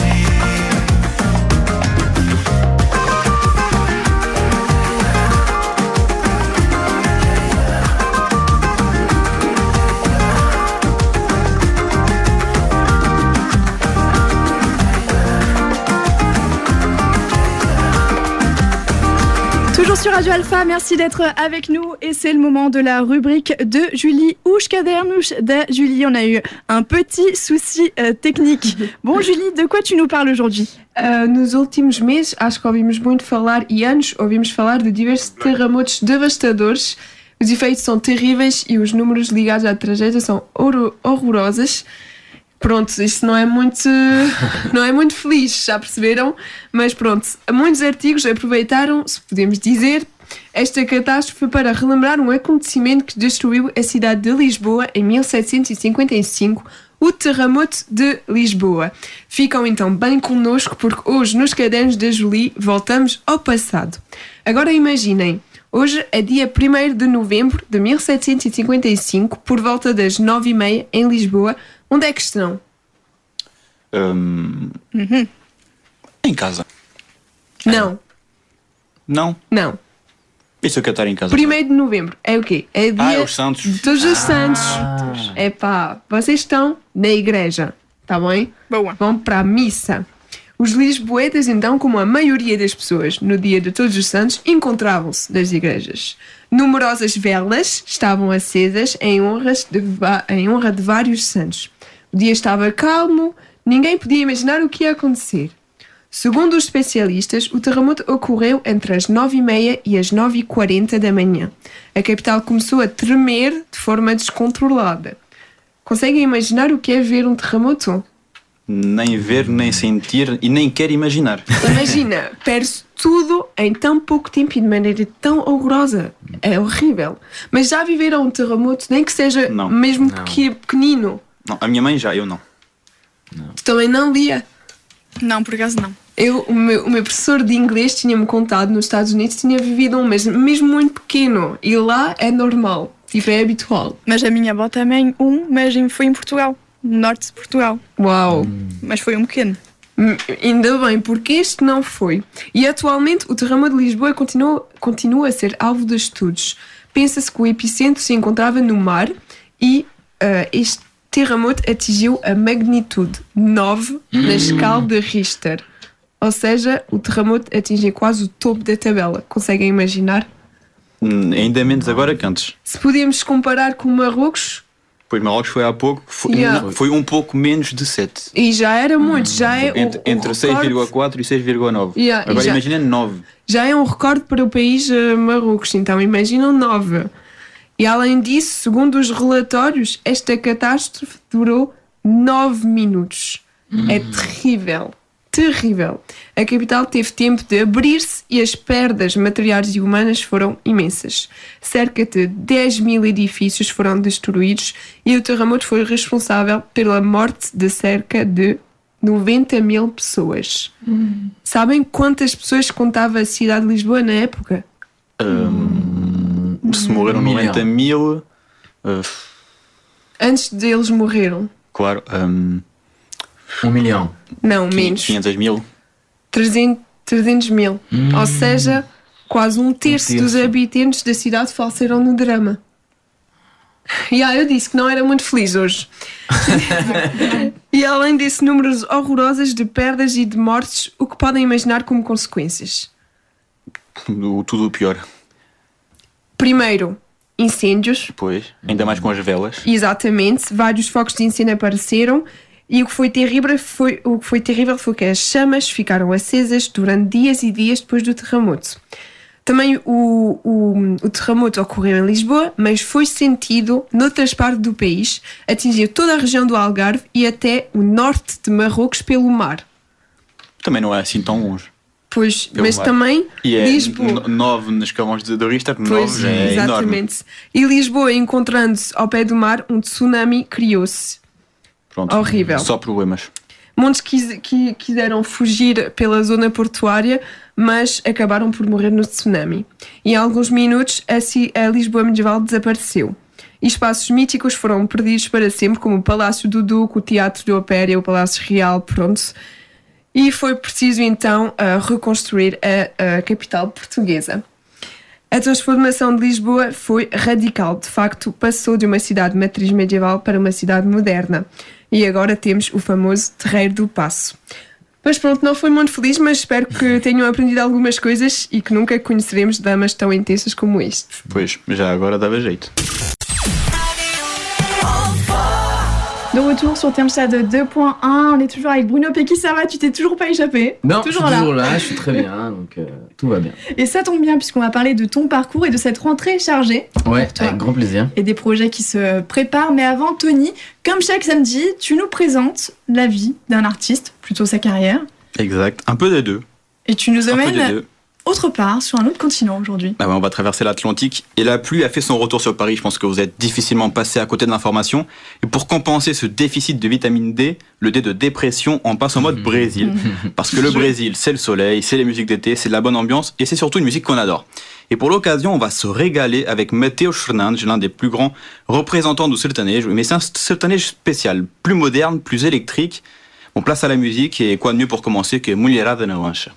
Toujours sur Radio Alpha, merci d'être avec nous et c'est le moment de la rubrique de Julie. Os Cadernos da Julie, on a eu un petit souci technique. Bon Julie, de quoi tu nous parles aujourd'hui? Nos últimos meses, acho que ouvimos muito falar, e anos, ouvimos falar de diversos terremotos devastadores. Os efeitos são terríveis e os números ligados à tragédia são horrorosos. Pronto, isto não é muito feliz, já perceberam? Mas pronto, muitos artigos aproveitaram, se podemos dizer, esta catástrofe para relembrar um acontecimento que destruiu a cidade de Lisboa em 1755, o terremoto de Lisboa. Ficam então bem connosco porque hoje nos Cadernos da Julie voltamos ao passado. Agora imaginem, hoje é dia 1º de novembro de 1755, por volta das 9h30 em Lisboa. Onde é que estão? Em casa. Não. Não? Não. E se eu cantar em casa? 1º de novembro. É o quê? É dia é os Santos. de Todos os Santos. Epá, vocês estão na igreja, tá bem? Boa. Vão para a missa. Os lisboetas, então, como a maioria das pessoas, no dia de Todos os Santos, encontravam-se nas igrejas. Numerosas velas estavam acesas em honra de vários santos. O dia estava calmo, ninguém podia imaginar o que ia acontecer. Segundo os especialistas, o terremoto ocorreu entre as 9h30 e as 9h40 da manhã. A capital começou a tremer de forma descontrolada. Conseguem imaginar o que é ver um terremoto? Nem ver, nem sentir e nem quer imaginar. Imagina, perde-se tudo em tão pouco tempo e de maneira tão horrorosa. É horrível. Mas já viveram um terremoto, nem que seja Não. mesmo Não. pequenino? Não, a minha mãe já, eu não. Tu também não, Lia? Não, por acaso não. O meu professor de inglês tinha-me contado nos Estados Unidos tinha vivido um, mas mesmo muito pequeno. E lá é normal, tipo, é habitual. Mas a minha avó também, mas foi em Portugal, no norte de Portugal. Uau! Mas foi um pequeno. Ainda bem, porque este não foi. E atualmente o terremoto de Lisboa continua a ser alvo de estudos. Pensa-se que o epicentro se encontrava no mar e este terremoto atingiu a magnitude 9 na escala de Richter. Ou seja, o terremoto atinge quase o topo da tabela. Conseguem imaginar? Ainda menos agora que antes. Se podíamos comparar com Marrocos, Pois Marrocos foi há pouco, Yeah. foi um pouco menos de 7. e já era muito, já é Entre recorde, 6,4 e 6,9. Yeah, Agora e já- imagina 9. já é um recorde para o país Marrocos, então imaginam 9. E além disso, segundo os relatórios, esta catástrofe durou 9 minutos. É terrível. Terrível. A capital teve tempo de abrir-se e as perdas materiais e humanas foram imensas. Cerca de 10.000 edifícios foram destruídos e o terremoto foi responsável pela morte de cerca de 90.000 pessoas. Sabem quantas pessoas contava a cidade de Lisboa na época? Se morreram 90 mil. Antes deles morreram. Claro. 1 milhão. Não, menos. 500 mil. 300 mil. Ou seja, quase um terço dos terço. habitantes da cidade faleceram no drama. Eu disse que não era muito feliz hoje. E além desse números horrorosos de perdas e de mortes, o que podem imaginar como consequências? Tudo o pior. Primeiro, incêndios. Pois. Ainda mais com as velas. Exatamente, vários focos de incêndio apareceram e o que foi terrível foi que as chamas ficaram acesas durante dias e dias depois do terremoto. Também o terremoto ocorreu em Lisboa, mas foi sentido noutras partes do país, atingiu toda a região do Algarve e até o norte de Marrocos pelo mar. Também não é assim tão longe. Pois, Pelo mas mar. também E é Lisboa. 9 nos escalões de Richter, 9 Pois, já é enorme. exatamente. E Lisboa, encontrando-se ao pé do mar, um tsunami criou-se. Pronto. Horrível. Só problemas. Muitos quiseram fugir pela zona portuária, mas acabaram por morrer no tsunami. E em alguns minutos a Lisboa medieval desapareceu. E espaços míticos foram perdidos para sempre, como o Palácio do Duque, o Teatro de Ópera, o Palácio Real, pronto. E foi preciso então reconstruir a capital portuguesa. A transformação de Lisboa foi radical. De facto, passou de uma cidade de matriz medieval para uma cidade moderna. E agora temos o famoso Terreiro do Paço. Mas pronto, não foi muito feliz, mas espero que tenham aprendido algumas coisas e que nunca conheceremos damas tão intensas como este. Pois, já agora dava jeito. De retour sur Thermostat de 2.1, on est toujours avec Bruno Pecky, ça va, tu t'es toujours pas échappé? Non, toujours je suis là. toujours là, je suis très bien, donc tout va bien. Et ça tombe bien puisqu'on va parler de ton parcours et de cette rentrée chargée Ouais, toi. avec grand plaisir. et des projets qui se préparent. Mais avant, Tony, comme chaque samedi, tu nous présentes la vie d'un artiste, plutôt sa carrière, Exact. Un peu des deux. et tu nous Un peu des emmènes deux. autre part, sur un autre continent aujourd'hui. Ah ouais, on va traverser l'Atlantique et la pluie a fait son retour sur Paris. Je pense que vous êtes difficilement passé à côté de l'information. Et pour compenser ce déficit de vitamine D, le D de dépression, on passe en mode Brésil. Parce que le Brésil, c'est le soleil, c'est les musiques d'été, c'est de la bonne ambiance et c'est surtout une musique qu'on adore. Et pour l'occasion, on va se régaler avec Matheus Fernandes, l'un des plus grands représentants du sertanejo. Mais c'est un sertanejo spécial, plus moderne, plus électrique. On place à la musique et quoi de mieux pour commencer que Mulherada na Lancha.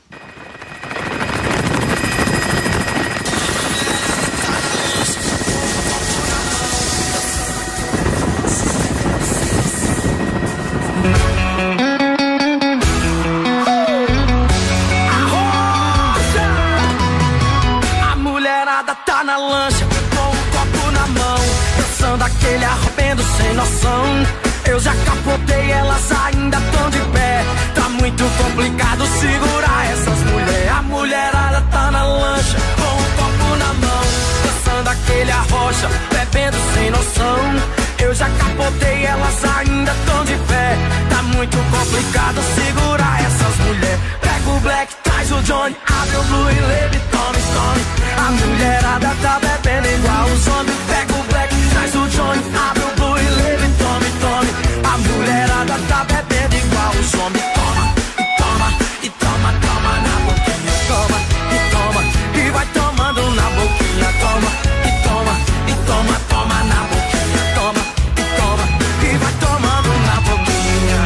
na lancha, com um copo na mão, dançando aquele arrependo sem noção. Eu já capotei, elas ainda tão de pé. Tá muito complicado segurar essas mulheres. A mulherada tá na lancha, com um copo na mão, dançando aquele arrocha, bebendo sem noção. Eu já capotei, elas ainda tão de pé. Tá muito complicado segurar essas mulheres. Pega o black, traz o Johnny, abre o blue e leve, tome, tome. A mulherada tá bebendo igual os homens. Pega o black, traz o Johnny, abre o blue e leve, tome, tome. A mulherada tá bebendo igual os homens. Toma, e toma, e toma, toma na boquinha. Toma, e toma, e vai tomando na boquinha. Toma, e toma, e toma, toma na boquinha. Toma, e toma, e vai tomando na boquinha.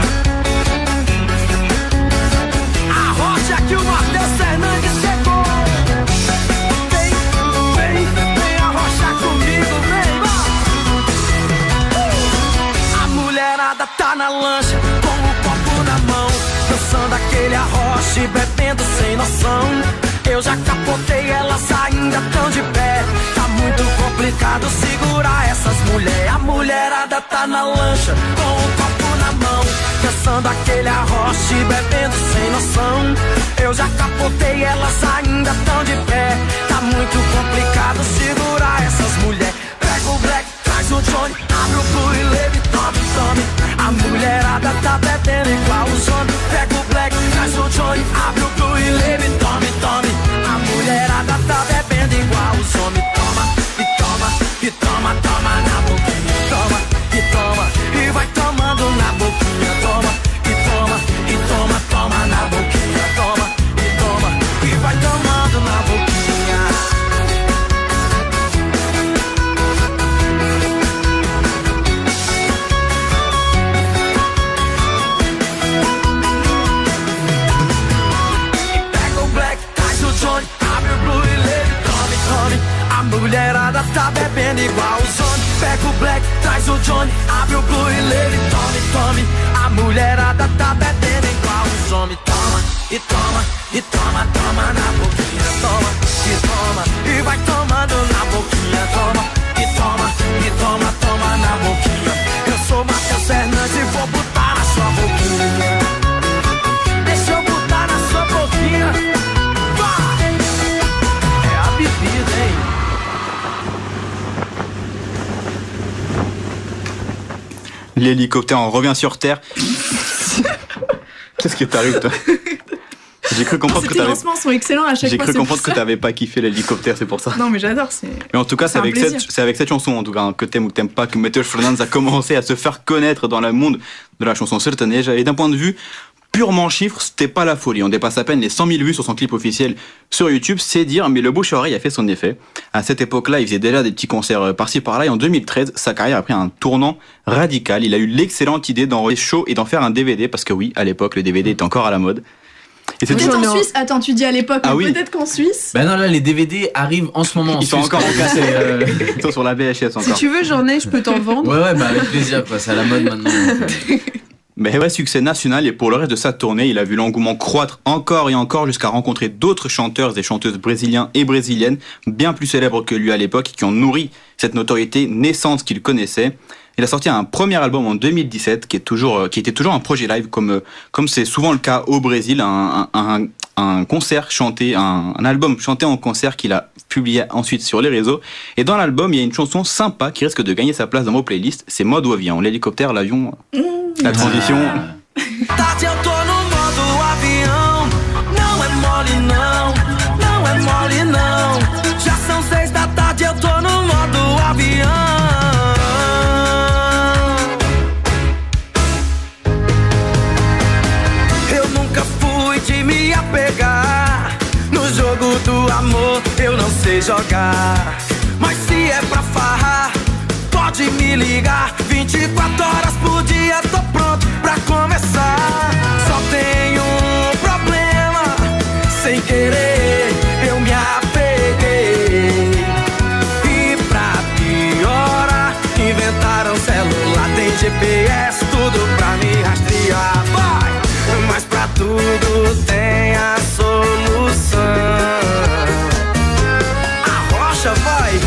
A rocha que o Matheus Fernandes chegou. Vem, vem, vem a rocha comigo, vem, vai. A mulherada tá na lancha, com o copo na mão, dançando aquele arrocha e bebendo sem noção. Eu já capotei, elas ainda tão de pé. Tá muito complicado segurar essas mulheres. A mulherada tá na lancha, com o copo na mão, dançando aquele arrocha e bebendo sem noção. Eu já capotei, elas ainda tão de pé. Tá muito complicado segurar essas mulheres. Pega o black, traz o Johnny, abre o blue e leve, tome, tome. A mulherada tá bebendo igual os homens. Pega o black, traz o Johnny, abre o blue e leve, tome, tome. A mulherada tá bebendo igual os homens. Toma, e toma, e toma, toma na boquinha. Toma, e toma, e vai tomando na boquinha. Toma, e toma, e toma, toma na boquinha. Toma, e toma, e vai tomando na boquinha. A mulherada tá bebendo igual os homens. Pega o black, traz o Johnny, abre o blue e leve, tome, tome. A mulherada tá bebendo igual os homens. Toma, e toma, e toma, toma na boquinha. Toma, e toma, e vai tomando na boquinha. Toma, e toma, e toma, toma na boquinha. Eu sou Matheus Fernandes e vou botar na sua boquinha. Deixa eu botar na sua boquinha. É a bebida, hein? L'hélicoptère en revient sur Terre. Qu'est-ce qui t'arrive, toi? J'ai cru comprendre que Ces lancements sont excellents à chaque fois. J'ai cru c'est comprendre pour que ça. t'avais pas kiffé l'hélicoptère, c'est pour ça. Non, mais j'adore. Mais en tout cas, C'est un plaisir. c'est avec cette chanson, en tout cas, hein, que t'aimes ou t'aimes pas, que Matheus Fernandes a commencé à se faire connaître dans le monde de la chanson sertaneja. Et d'un point de vue purement chiffre, c'était pas la folie. On dépasse à peine les 100 000 vues sur son clip officiel sur YouTube, c'est dire, mais le bouche à oreille a fait son effet. À cette époque-là, il faisait déjà des petits concerts par-ci par-là, et en 2013, sa carrière a pris un tournant radical. Il a eu l'excellente idée d'enregistrer show et d'en faire un DVD, parce que oui, à l'époque, le DVD était encore à la mode. Et c'était Peut-être en Suisse. Attends, tu dis à l'époque, Ah mais oui. peut-être qu'en Suisse. Bah non, là, les DVD arrivent en ce moment. Ils sont encore en cassette. Ils sont sur la VHS Si encore. tu veux, j'en ai, je peux t'en vendre. Ouais, bah avec plaisir, quoi. C'est à la mode maintenant. Mais vrai succès national, et pour le reste de sa tournée, il a vu l'engouement croître encore et encore jusqu'à rencontrer d'autres chanteurs et chanteuses brésiliens et brésiliennes bien plus célèbres que lui à l'époque, qui ont nourri cette notoriété naissante qu'il connaissait. Il a sorti un premier album en 2017 qui était toujours un projet live, comme c'est souvent le cas au Brésil, un concert chanté, un album chanté en concert qu'il a publié ensuite sur les réseaux. Et dans l'album, il y a une chanson sympa qui risque de gagner sa place dans vos playlists. C'est Mode ou Avião, l'hélicoptère, l'avion, la transition. Tarde eu tô no modo avião. Não é mole não, não é mole não. Já são 6 da tarde, eu tô no modo avião. Eu nunca fui de me apegar. No jogo do amor eu não sei jogar. Mas se é pra farrar, pode me ligar. 24 horas por dia, tô pronto pra começar. Só tenho um problema, sem querer eu me apeguei. E pra piorar, inventaram celular, tem GPS, tudo pra me rastrear. Vai, mas pra tudo tem a solução. A rocha vai.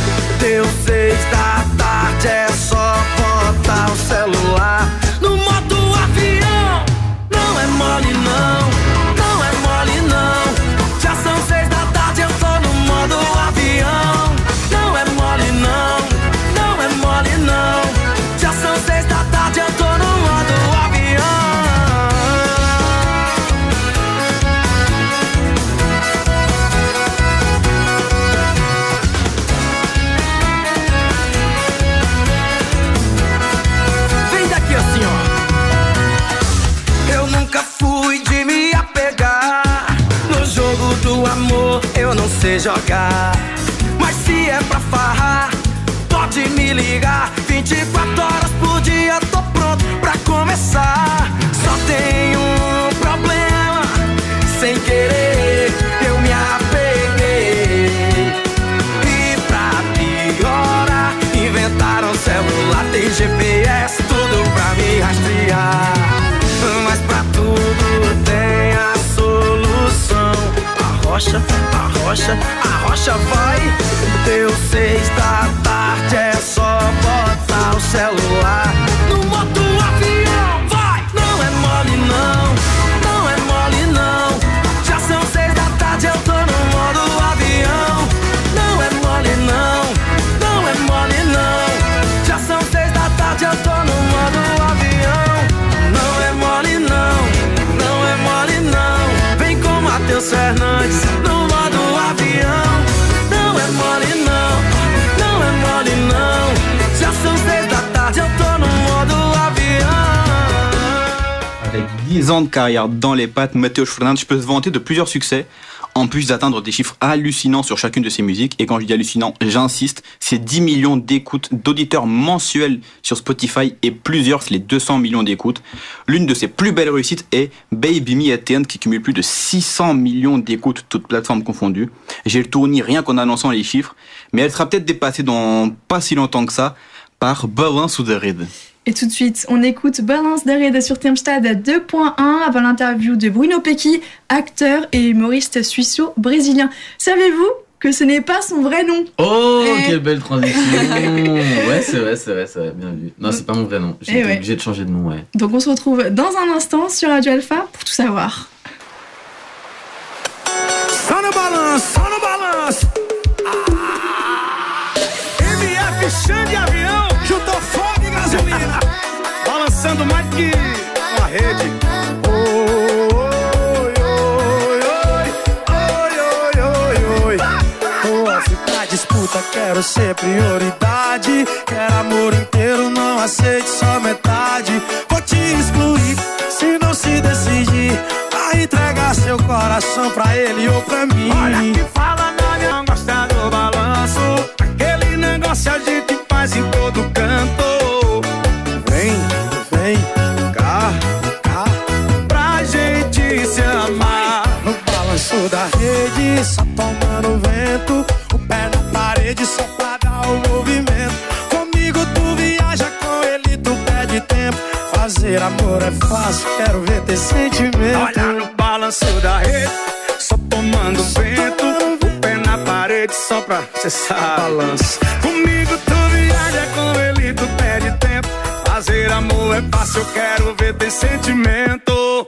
eu não sei jogar. Mas se é pra farrar, pode me ligar. 24 horas por dia, tô pronto pra começar. Só tenho um problema, sem querer eu me apeguei. E pra piorar, inventaram celular, tem GPS, tudo pra me rastrear. Mas pra tudo tem a solução. A rocha vai. Deu 6 da tarde, é só botar o celular no modo avião, vai! Não é mole não, não é mole não. Já são 6 da tarde, eu tô no modo avião. Não é mole não, não é mole não. Já são 6 da tarde, eu tô no modo avião. Não é mole não, não é mole não. Vem com Matheus Fernandes no modo avião. Não é mole não, não é mole não. Já são 6 da tarde, eu tô no modo avião. Avec 10 ans de carrière dans les pattes, Matheus Fernandes peut se vanter de plusieurs succès, en plus d'atteindre des chiffres hallucinants sur chacune de ses musiques. Et quand je dis hallucinant, j'insiste, c'est 10 millions d'écoutes d'auditeurs mensuels sur Spotify et plusieurs, c'est les 200 millions d'écoutes. L'une de ses plus belles réussites est Baby Me at the End, qui cumule plus de 600 millions d'écoutes, toutes plateformes confondues. J'ai le tournis rien qu'en annonçant les chiffres, mais elle sera peut-être dépassée dans pas si longtemps que ça par Balance ou de Ride. Et tout de suite, on écoute Balance de Ride sur Tirmstad à 2.1 avant l'interview de Bruno Pecky, acteur et humoriste suisseau-brésilien. Savez-vous que ce n'est pas son vrai nom? Oh, quelle belle transition. Ouais, c'est vrai, bien vu. Non, c'est pas mon vrai nom. J'ai été obligé de changer de nom, ouais. Donc on se retrouve dans un instant sur Radio Alpha pour tout savoir. Só no balanço. MF Xande Avião, juntou fogo e gasolina. Balançando mais que uma rede. Disputa, quero ser prioridade. Quero amor inteiro, não aceite só metade. Vou te excluir se não se decidir. Vai entregar seu coração pra ele ou pra mim. Olha que fala, não gosta do balanço. Aquele negócio a gente faz em todo canto. Vem cá, pra gente se amar. No balanço da rede, só tomando vento. Pé na parede só pra dar o movimento. Comigo tu viaja, com ele tu perde tempo. Fazer amor é fácil, quero ver ter sentimento. Olha no balanço da rede, só tomando vento. O pé na parede só pra cessar balanço. Comigo tu viaja, com ele tu perde tempo. Fazer amor é fácil, eu quero ver ter sentimento.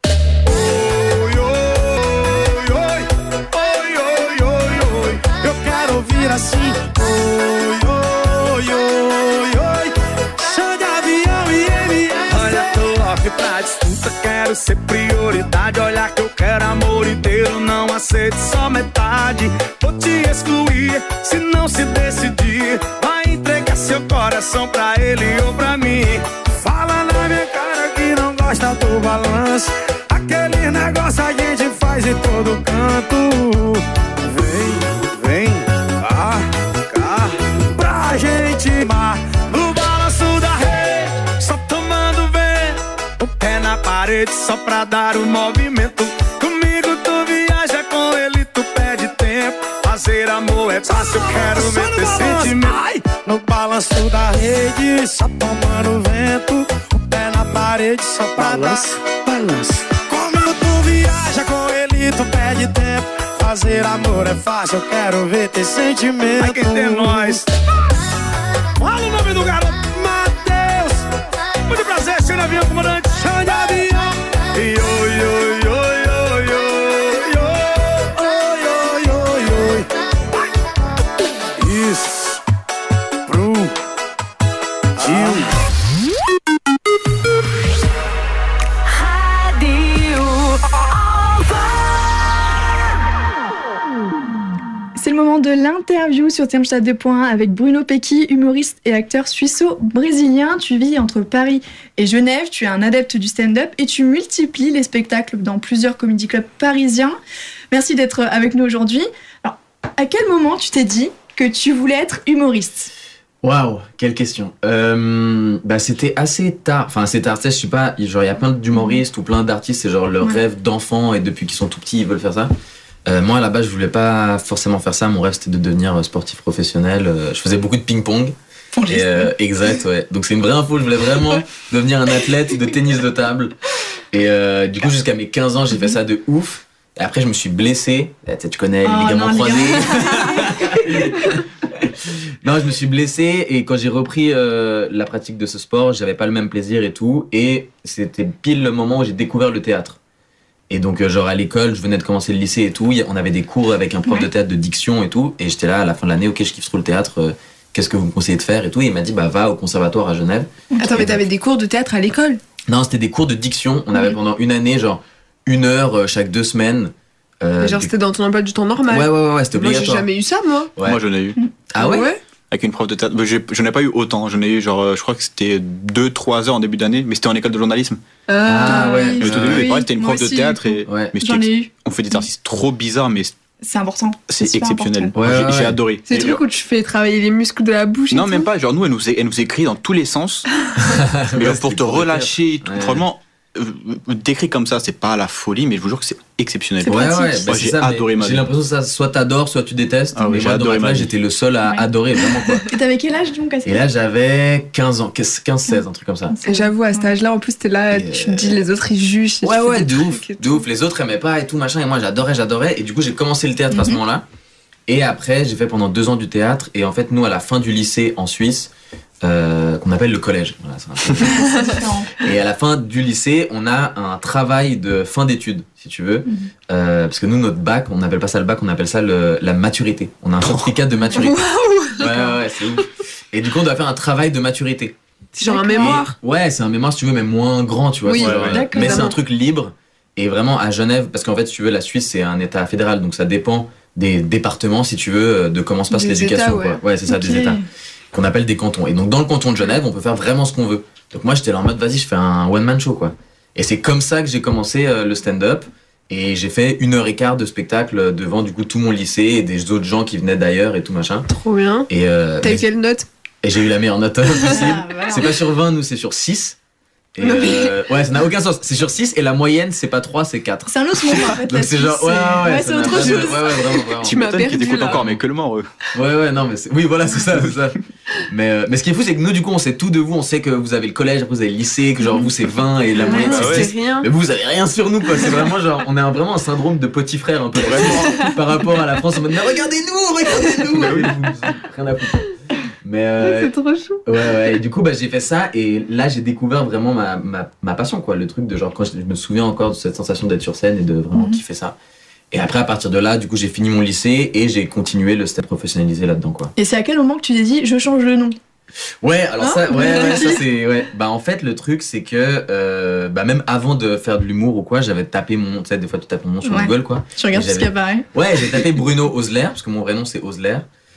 Ouvir assim, oi, oi, oi, oi. Xande Avião e MF. Olha, tô off pra disputa, quero ser prioridade. Olha que eu quero amor inteiro, não aceito só metade. Vou te excluir se não se decidir. Vai entregar seu coração pra ele ou pra mim. Fala na minha cara que não gosta do balanço. Aquele negócio a gente faz em todo canto. Vem cá, pra gente amar. No balanço da rede, só tomando vento. O pé na parede só pra dar o movimento. Comigo tu viaja, com ele tu perde tempo. Fazer amor é fácil, quero ver ter sentimento. Ai, no balanço da rede, só tomando vento. O pé na parede só pra balanço. Comigo tu viaja, com ele tu perde tempo. Fazer amor é fácil, eu quero ver ter sentimento. Vai que tem nós. Fala o nome do garoto, Matheus. Muito prazer, Xande Avião, comandante Xande Avião. Oi, oi, oi, oi, oi, oi, oi, oi. Isso. Pro Gil. C'est le moment de l'interview sur Tirmstad 2.1 avec Bruno Pecky, humoriste et acteur suisseau-brésilien. Tu vis entre Paris et Genève, tu es un adepte du stand-up et tu multiplies les spectacles dans plusieurs comedy clubs parisiens. Merci d'être avec nous aujourd'hui. Alors, à quel moment tu t'es dit que tu voulais être humoriste? Waouh, quelle question. C'était assez tard. Enfin, assez tard. Tu sais, je sais pas. Genre, il y a plein d'humoristes ou plein d'artistes. C'est genre leur rêve d'enfant et depuis qu'ils sont tout petits, ils veulent faire ça. Moi, à la base, je voulais pas forcément faire ça. Mon rêve, c'était de devenir sportif professionnel. Je faisais beaucoup de ping-pong. Exact, ouais. Donc, c'est une vraie info. Je voulais vraiment devenir un athlète de tennis de table. Et du coup, jusqu'à mes 15 ans, j'ai fait ça de ouf. Et après, je me suis blessé. Tu connais les ligaments croisés. Non, je me suis blessé et quand j'ai repris la pratique de ce sport, j'avais pas le même plaisir et tout. Et c'était pile le moment où j'ai découvert le théâtre. Et donc, genre à l'école, je venais de commencer le lycée et tout. On avait des cours avec un prof de théâtre de diction et tout. Et j'étais là à la fin de l'année, ok, je kiffe trop le théâtre. Qu'est-ce que vous me conseillez de faire et tout. Et il m'a dit, bah va au conservatoire à Genève. Attends, mais t'avais des cours de théâtre à l'école? Non, c'était des cours de diction. On avait pendant une année, genre 1 heure chaque 2 semaines. Genre c'était dans ton emploi du temps normal? Ouais, c'était obligatoire. Moi j'ai jamais eu ça, moi. Ouais. Moi j'en ai eu. Ah ouais? Avec une prof de théâtre. Je n'ai pas eu autant. J'en ai eu genre, je crois que c'était 2-3 heures en début d'année, mais c'était en école de journalisme. Ah ouais. Et au tout début, pareil, c'était une prof de théâtre. Mais j'en ai eu. On fait des exercices trop bizarres, mais c'est important. c'est exceptionnel. Important. J'ai adoré. C'est le truc où tu fais travailler les muscles de la bouche. Non, même pas. Genre, nous, elle nous écrit dans tous les sens. Mais pour te relâcher et tout. Franchement, décrit comme ça, c'est pas la folie, mais je vous jure que c'est exceptionnel. J'ai adoré ma vie. J'ai l'impression que ça, soit t'adores, soit tu détestes. Ah oui, mais j'ai moi, adoré dans ma ma vie, vie. j'étais le seul à adorer, vraiment quoi. Et t'avais quel âge donc à Et là, j'avais 15 ans, 15-16, un truc comme ça. Et j'avoue, à cet âge-là, en plus, t'es là, tu te dis, les autres, ils jugent. Ouais, de ouf. Les autres aimaient pas et tout, machin. Et moi, j'adorais. Et du coup, j'ai commencé le théâtre à ce moment-là. Et après, j'ai fait pendant 2 ans du théâtre. Et en fait, nous, à la fin du lycée en Suisse, qu'on appelle le collège. Voilà, c'est un peu... Et à la fin du lycée, on a un travail de fin d'études, si tu veux. Parce que nous, notre bac, on n'appelle pas ça le bac, on appelle ça la maturité. On a un certificat de maturité. Ouais, c'est ouf. Et du coup, on doit faire un travail de maturité. C'est genre un mémoire. Ouais, c'est un mémoire, si tu veux, mais moins grand, tu vois. Oui, mais c'est un truc libre. Et vraiment, à Genève, parce qu'en fait, si tu veux, la Suisse, c'est un état fédéral, donc ça dépend des départements, si tu veux, de comment se passe l'éducation. Ouais, c'est ça, des états. Qu'on appelle des cantons. Et donc dans le canton de Genève, on peut faire vraiment ce qu'on veut. Donc moi j'étais là en mode vas-y, je fais un one-man show quoi. Et c'est comme ça que j'ai commencé le stand-up. Et j'ai fait 1h15 de spectacle devant du coup tout mon lycée et des autres gens qui venaient d'ailleurs et tout machin. Trop bien. Et t'as eu quelle note? Et j'ai eu la meilleure note possible. C'est pas sur 20, nous c'est sur 6. Et ouais, ça n'a aucun sens. C'est sur 6 et la moyenne, c'est pas 3, c'est 4. C'est un autre monde en fait. Donc c'est genre, ouais, c'est autre chose. Ouais, vraiment. Tu m'étonnes qu'ils écoutent encore, mais que le mort, eux. Ouais, non, mais oui, voilà, c'est ça. Mais ce qui est fou, c'est que nous, du coup, on sait tout de vous. On sait que vous avez le collège, après vous avez le lycée, que genre vous, c'est 20 et la moyenne, c'est 6. Rien. Mais vous avez rien sur nous, quoi. C'est vraiment genre, on a vraiment un syndrome de petit frère, un peu vraiment, par rapport à la France. En mode, mais regardez-nous. Rien à foutre. Mais c'est trop chou. Ouais, et du coup, j'ai fait ça et là, j'ai découvert vraiment ma passion, quoi. Le truc de genre, quand je me souviens encore de cette sensation d'être sur scène et de vraiment kiffer ça. Et après, à partir de là, du coup, j'ai fini mon lycée et j'ai continué le step professionnalisé là-dedans, quoi. Et c'est à quel moment que tu t'es dit, je change de nom? Ouais, alors ça c'est, ouais. En fait, le truc, c'est que, même avant de faire de l'humour ou quoi, j'avais tapé mon nom, tu sais, des fois, tu tapes mon nom sur Google, quoi. Tu regardes tout ce qui apparaît. Ouais, j'ai tapé Bruno Osler, parce que mon vrai nom, c'est Osler.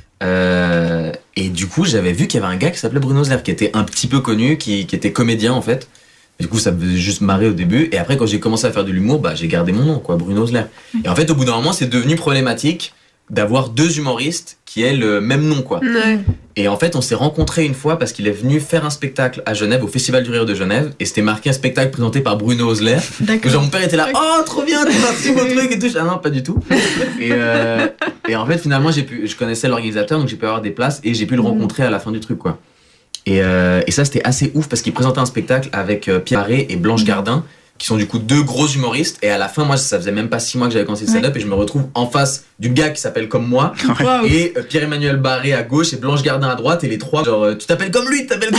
Et du coup, j'avais vu qu'il y avait un gars qui s'appelait Bruno Osler, qui était un petit peu connu, qui était comédien en fait. Et du coup, ça me faisait juste marrer au début. Et après, quand j'ai commencé à faire de l'humour, j'ai gardé mon nom, quoi, Bruno Osler. Et en fait, au bout d'un moment, c'est devenu problématique d'avoir 2 humoristes qui aient le même nom, quoi. Ouais. Et en fait, on s'est rencontrés une fois parce qu'il est venu faire un spectacle à Genève, au Festival du Rire de Genève, et c'était marqué un spectacle présenté par Bruno Osler. Genre mon père était là, oh trop bien, t'es parti mon truc et tout. Ah non, pas du tout. Et en fait, finalement, je connaissais l'organisateur, donc j'ai pu avoir des places et j'ai pu le rencontrer à la fin du truc, quoi. Et ça, c'était assez ouf parce qu'il présentait un spectacle avec Pierre Arré et Blanche Gardin, qui sont du coup 2 gros humoristes. Et à la fin, moi, ça faisait même pas 6 mois que j'avais commencé le stand-up et je me retrouve en face du gars qui s'appelle comme moi et Pierre-Emmanuel Barré à gauche et Blanche Gardin à droite et les 3 genre tu t'appelles comme lui,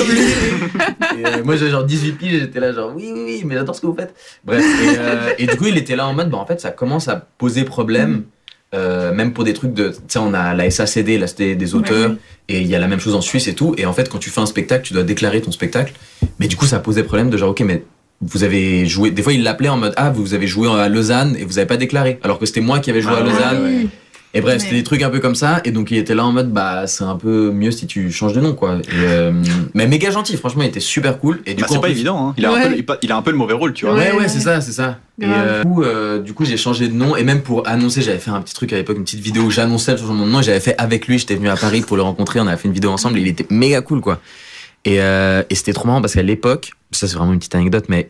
et moi j'avais genre 18 piges et j'étais là genre oui mais j'adore ce que vous faites. Bref, et du coup il était là en mode en fait ça commence à poser problème. Même pour des trucs de, tu sais, on a la SACD, la Société des auteurs, et il y a la même chose en Suisse et tout. Et en fait, quand tu fais un spectacle, tu dois déclarer ton spectacle. Mais du coup, ça posait problème de genre, ok, mais vous avez joué. Des fois, ils l'appelaient en mode, vous avez joué à Lausanne et vous avez pas déclaré. Alors que c'était moi qui avais joué à Lausanne. Et bref, c'était des trucs un peu comme ça. Et donc, il était là en mode, bah, c'est un peu mieux si tu changes de nom, quoi. Mais méga gentil, franchement, il était super cool. Et du coup, c'est pas évident, hein. Il a un peu le mauvais rôle, tu vois. Ouais, c'est ça. Et du coup, j'ai changé de nom. Et même pour annoncer, j'avais fait un petit truc à l'époque, une petite vidéo où j'annonçais le changement de nom. J'avais fait avec lui, j'étais venu à Paris pour le rencontrer. On avait fait une vidéo ensemble. Et il était méga cool, quoi. Et c'était trop marrant parce qu'à l'époque, ça c'est vraiment une petite anecdote, mais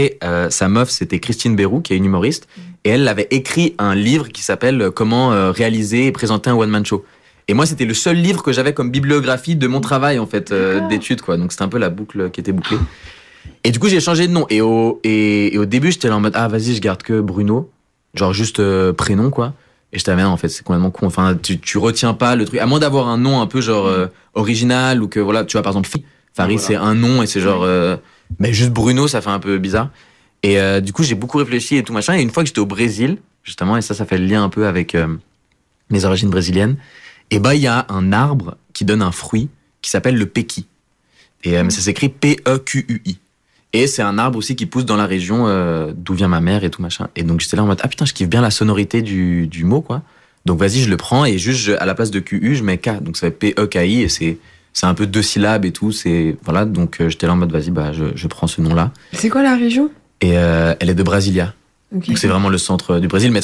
sa meuf c'était Christine Bérou, qui est une humoriste, et elle avait écrit un livre qui s'appelle Comment réaliser et présenter un one-man show. Et moi c'était le seul livre que j'avais comme bibliographie de mon travail en fait, d'études, quoi. Donc c'était un peu la boucle qui était bouclée. Et du coup j'ai changé de nom, et au début j'étais là en mode ah vas-y je garde que Bruno, genre juste prénom, quoi. Et je t'avais en fait c'est complètement con, enfin tu retiens pas le truc, à moins d'avoir un nom un peu genre original, ou que voilà, tu vois par exemple Farid, c'est un nom et c'est genre mais juste Bruno, ça fait un peu bizarre. Et du coup j'ai beaucoup réfléchi et tout machin, et une fois que j'étais au Brésil justement, et ça fait le lien un peu avec mes origines brésiliennes, et bah il y a un arbre qui donne un fruit qui s'appelle le pequi, et mais ça s'écrit P-E-Q-U-I, et c'est un arbre aussi qui pousse dans la région d'où vient ma mère et tout machin. Et donc j'étais là en mode ah putain, je kiffe bien la sonorité du mot, quoi. Donc vas-y, je le prends, et juste à la place de Q-U je mets K, donc ça fait P-E-K-I, et c'est un peu 2 syllabes et tout, c'est voilà. Donc j'étais là en mode vas-y, bah je prends ce nom là. C'est quoi la région? Et elle est de Brasilia. Okay. Donc c'est vraiment le centre du Brésil, mais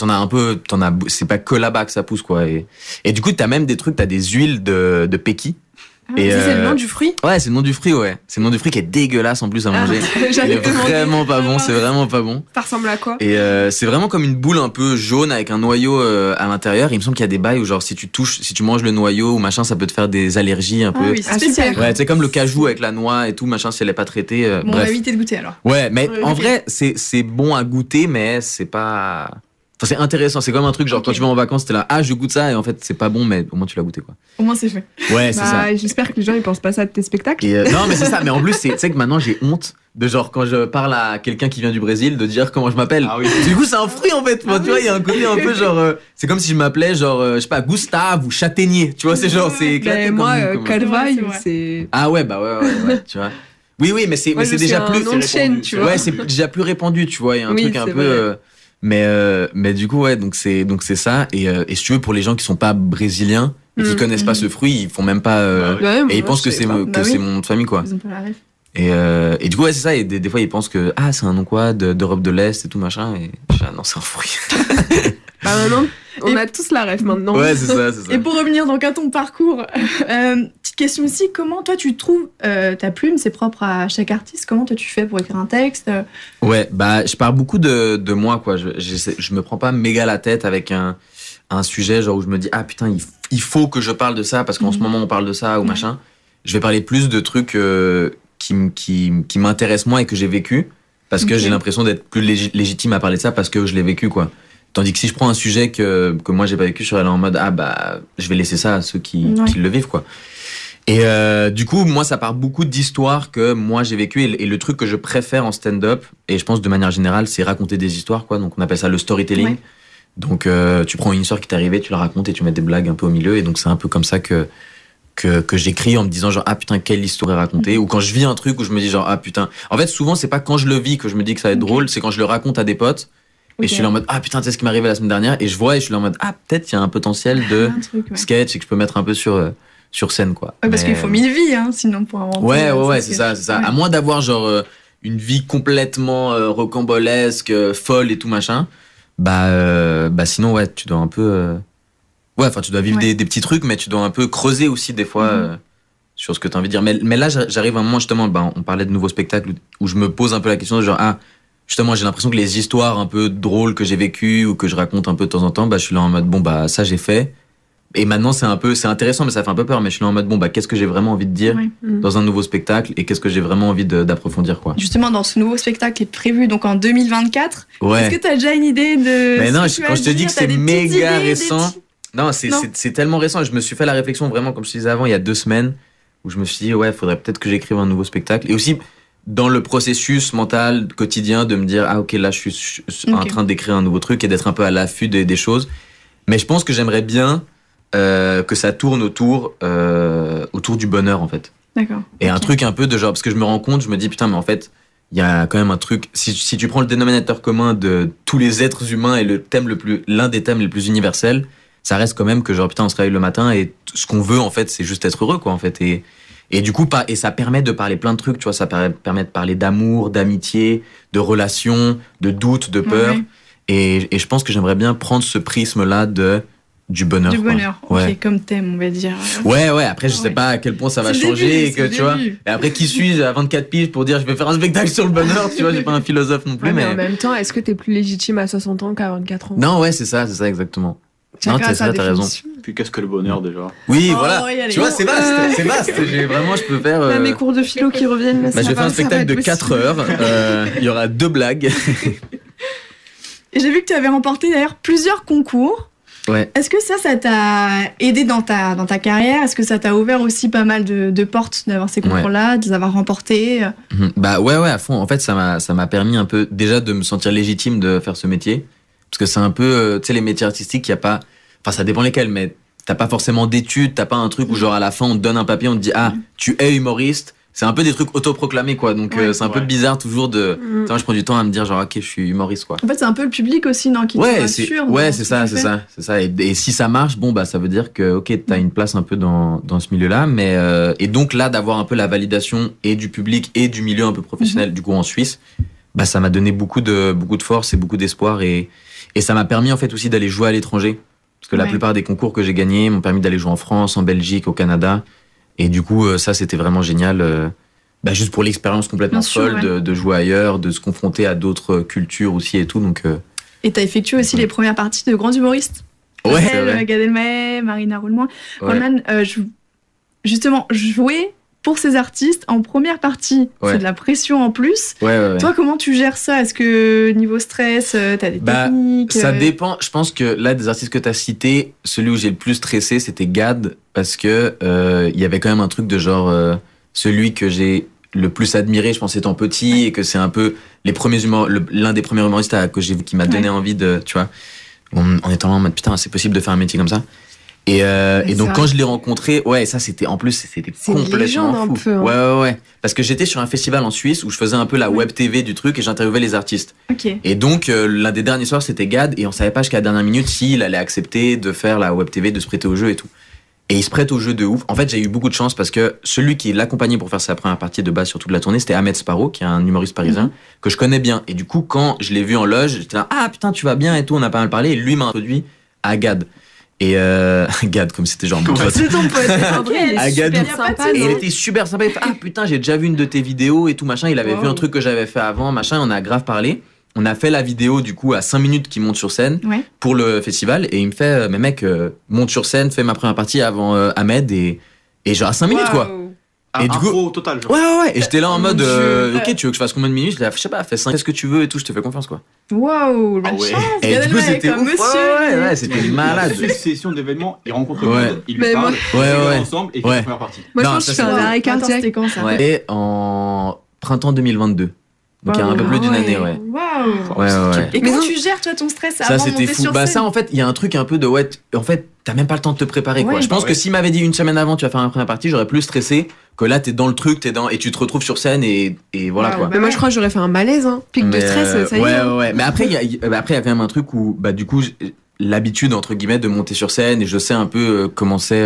c'est pas que là-bas que ça pousse, quoi. Et du coup t'as même des trucs, t'as des huiles de pequi. Et c'est le nom du fruit? Ouais, c'est le nom du fruit, ouais. C'est le nom du fruit qui est dégueulasse en plus à manger. Il est vraiment pas bon, c'est vraiment pas bon. Ça ressemble à quoi? Et c'est vraiment comme une boule un peu jaune avec un noyau à l'intérieur. Il me semble qu'il y a des bails où genre si tu manges le noyau ou machin, ça peut te faire des allergies un peu. Oui, c'est spécial. Ouais, c'est comme le cajou avec la noix et tout machin, si elle est pas traitée. Bon, on va éviter de goûter alors. Ouais, mais en vrai, c'est bon à goûter, mais c'est pas... Enfin, c'est intéressant, c'est comme un truc genre quand tu vas en vacances, t'es là, ah je goûte ça, et en fait c'est pas bon, mais au moins tu l'as goûté, quoi. Au moins c'est fait. Ouais, c'est ça. J'espère que les gens ils pensent pas ça de tes spectacles. Non mais c'est ça, mais en plus tu sais que maintenant j'ai honte de genre quand je parle à quelqu'un qui vient du Brésil de dire comment je m'appelle. Ah oui. Du coup c'est un fruit en fait, tu vois, il y a un côté un peu genre c'est comme si je m'appelais genre je sais pas Gustave ou Châtaignier, tu vois, c'est genre c'est éclaté. Moi Carvalho c'est... Ah ouais bah ouais, tu vois. Oui mais c'est déjà plus chaîne, tu vois. Ouais, c'est déjà plus répandu, tu vois, il y a un truc un peu mais du coup ouais, donc c'est ça, et si tu veux, pour les gens qui sont pas brésiliens et qui connaissent pas ce fruit, ils font même pas et ils pensent que c'est mon nom de famille, quoi. Ils ont pas la ref. Et du coup ouais c'est ça, et des fois ils pensent que c'est un nom quoi d'Europe de l'Est et tout machin, et non, c'est un fruit. Bah maintenant on a tous la ref maintenant. Ouais, c'est ça. Et pour revenir donc à ton parcours, petite question aussi, comment toi tu trouves ta plume, c'est propre à chaque artiste, comment toi tu fais pour écrire un texte? Ouais, bah je parle beaucoup de moi, quoi. Je me prends pas méga la tête avec un sujet genre où je me dis ah putain il faut que je parle de ça parce qu'en ce moment on parle de ça ou machin. Je vais parler plus de trucs qui m'intéressent moi et que j'ai vécu, parce que j'ai l'impression d'être plus légitime à parler de ça parce que je l'ai vécu, quoi. Tandis que si je prends un sujet que moi j'ai pas vécu, je serais là en mode je vais laisser ça à ceux qui le vivent, quoi. Et du coup moi ça part beaucoup d'histoires que moi j'ai vécu, et le truc que je préfère en stand-up, et je pense de manière générale, c'est raconter des histoires, quoi. Donc on appelle ça le storytelling. Ouais. Donc tu prends une histoire qui t'est arrivée, tu la racontes et tu mets des blagues un peu au milieu, et donc c'est un peu comme ça que j'écris, en me disant genre ah putain quelle histoire est racontée, ou quand je vis un truc où je me dis genre ah putain. En fait souvent c'est pas quand je le vis que je me dis que ça va être drôle, c'est quand je le raconte à des potes. Et je suis là en mode ah putain, tu sais ce qui m'est arrivé la semaine dernière, et je vois et je suis là en mode ah peut-être il y a un potentiel de sketch et que je peux mettre un peu sur scène, quoi. Ouais, parce qu'il faut 1000 vies sinon pour inventer. Ouais, c'est ça. Ouais. À moins d'avoir genre une vie complètement rocambolesque, folle et tout machin, bah sinon ouais, tu dois un peu tu dois vivre des petits trucs, mais tu dois un peu creuser aussi des fois sur ce que tu as envie de dire. Mais là j'arrive à un moment justement, on parlait de nouveaux spectacles où je me pose un peu la question de genre justement, j'ai l'impression que les histoires un peu drôles que j'ai vécues ou que je raconte un peu de temps en temps, je suis là en mode ça j'ai fait. Et maintenant c'est intéressant, mais ça fait un peu peur, mais je suis là en mode qu'est-ce que j'ai vraiment envie de dire dans un nouveau spectacle, et qu'est-ce que j'ai vraiment envie d'approfondir, quoi. Justement, dans ce nouveau spectacle qui est prévu donc en 2024, est-ce que tu as déjà une idée de... Mais non, quand je te dis que c'est méga récent, non, c'est tellement récent. Je me suis fait la réflexion vraiment, comme je te disais avant, il y a 2 semaines, où je me suis dit faudrait peut-être que j'écrive un nouveau spectacle, et aussi dans le processus mental quotidien de me dire ok, là je suis en train d'écrire un nouveau truc et d'être un peu à l'affût des choses. Mais je pense que j'aimerais bien que ça tourne autour du bonheur, en fait. D'accord. Et un truc un peu de genre, parce que je me rends compte, je me dis putain, mais en fait il y a quand même un truc, si tu prends le dénominateur commun de tous les êtres humains et l'un des thèmes les plus universels, ça reste quand même que genre putain on se réveille le matin et ce qu'on veut en fait c'est juste être heureux quoi en fait et du coup et ça permet de parler plein de trucs, tu vois, ça permet de parler d'amour, d'amitié, de relations, de doutes, de peur. Ouais. Et je pense que j'aimerais bien prendre ce prisme là du bonheur. Du bonheur, quoi. Ouais. ok, comme thème, on va dire. Ouais, après, je sais pas à quel point ça va C'est le changer, début, et que, c'est le tu vois. début. Et après, qui suis-je à 24 piges pour dire je vais faire un spectacle sur le bonheur, tu vois, j'ai pas un philosophe non plus, Ouais, mais en mais. même temps, est-ce que t'es plus légitime à 60 ans qu'à 24 ans? Non, ouais, c'est ça, exactement. Non, Chacun a sa t'as raison. définition. Puis qu'est-ce que le bonheur déjà? Oui, Oh, voilà. oui, allez. Tu vois, c'est vaste. Vraiment, je peux faire. Là, mes cours de philo qui reviennent, là, Bah, je vais faire un spectacle de 4 heures. Il y aura 2 blagues. Et j'ai vu que tu avais remporté d'ailleurs plusieurs concours. Ouais. Est-ce que ça t'a aidé dans ta carrière? Est-ce que ça t'a ouvert aussi pas mal de portes d'avoir ces concours-là, de les avoir remportés? Bah ouais, à fond. En fait, ça m'a permis un peu déjà de me sentir légitime de faire ce métier. Parce que c'est un peu, tu sais, les métiers artistiques, il y a pas. Enfin, ça dépend lesquels, mais t'as pas forcément d'études, t'as pas un truc où, genre, à la fin, on te donne un papier, on te dit, ah, tu es humoriste. C'est un peu des trucs autoproclamés, quoi. Donc, c'est un peu bizarre toujours de. Tu vois, je prends du temps à me dire, genre, ok, je suis humoriste, quoi. En fait, c'est un peu le public aussi, non, qui te rassure. C'est ça. Et si ça marche, bon, bah, ça veut dire que, ok, t'as une place un peu dans ce milieu-là. Mais, et donc, là, d'avoir un peu la validation et du public et du milieu un peu professionnel, du coup, en Suisse, bah, ça m'a donné beaucoup de force et beaucoup d'espoir et ça m'a permis, en fait, aussi d'aller jouer à l'étranger. Parce que la plupart des concours que j'ai gagnés m'ont permis d'aller jouer en France, en Belgique, au Canada. Et du coup, ça, c'était vraiment génial. Bah, juste pour l'expérience complètement folle de jouer ailleurs, de se confronter à d'autres cultures aussi et tout. Donc, Et t'as effectué aussi les premières parties de grands humoristes. Ouais, c'est vrai. Gad Elmaleh, Marina Rollman. Ouais. Rollman, justement, jouer pour ces artistes en première partie, c'est de la pression en plus. Ouais. Toi, comment tu gères ça? Est-ce que niveau stress, t'as des techniques? Ça dépend. Je pense que là, des artistes que t'as cités, celui où j'ai le plus stressé, c'était Gad, parce que il y avait quand même un truc de genre celui que j'ai le plus admiré, je pense, étant petit, et que c'est un peu l'un des premiers humoristes qui m'a donné envie de, tu vois, en étant là en mode putain, c'est possible de faire un métier comme ça. Et donc quand je l'ai rencontré, c'était complètement fou. Ouais. Parce que j'étais sur un festival en Suisse où je faisais un peu la web TV du truc et j'interviewais les artistes. Okay. Et donc l'un des derniers soirs c'était Gad et on savait pas jusqu'à la dernière minute s'il allait accepter de faire la web TV, de se prêter au jeu et tout. Et il se prête au jeu de ouf. En fait, j'ai eu beaucoup de chance parce que celui qui l'accompagnait pour faire sa première partie de base sur toute la tournée, c'était Ahmed Sparrow, qui est un humoriste parisien que je connais bien. Et du coup, quand je l'ai vu en loge, j'étais là, ah putain, tu vas bien et tout, on a pas mal parlé. Et lui m'a introduit à Gad. Et Gad, comme c'était genre mon pote. C'est ton pote, André, il est super sympa. Et il était super sympa. Il fait, ah putain, j'ai déjà vu une de tes vidéos et tout machin. Il avait vu un truc que j'avais fait avant, machin. On a grave parlé. On a fait la vidéo du coup à 5 minutes qui monte sur scène pour le festival. Et il me fait, mais mec, monte sur scène, fais ma première partie avant Ahmed et genre à 5 minutes quoi. Et du coup, total. Genre. Ouais. Et j'étais là en mode, ok, tu veux que je fasse combien de minutes? Je sais pas, fais 5, fais ce que tu veux et tout, je te fais confiance quoi. Waouh, la chance. Et du coup, c'était ouf. monsieur. Ouais, c'était malade. Une session d'événements, il rencontre le monde, il lui parle, ils vont ensemble et il fait la première partie. Moi, je pense que je fais un arrêt cardiaque. C'était quand ça? Et en printemps 2022. Donc il y a un peu plus d'une année, ouais. Waouh. Ouais. Et comment tu gères toi ton stress ça, avant de c'était monter fou. sur scène? Ça, en fait, il y a un truc un peu de en fait, t'as même pas le temps de te préparer, quoi. Je pense que s'il m'avait dit une semaine avant, tu vas faire une première partie, j'aurais plus stressé que là, t'es dans le truc, et tu te retrouves sur scène et voilà, quoi. Mais moi, je crois que j'aurais fait un malaise, pic de stress, ça y est. Ouais. Mais après, il y a quand même un truc où, du coup, l'habitude, entre guillemets, de monter sur scène et je sais un peu comment c'est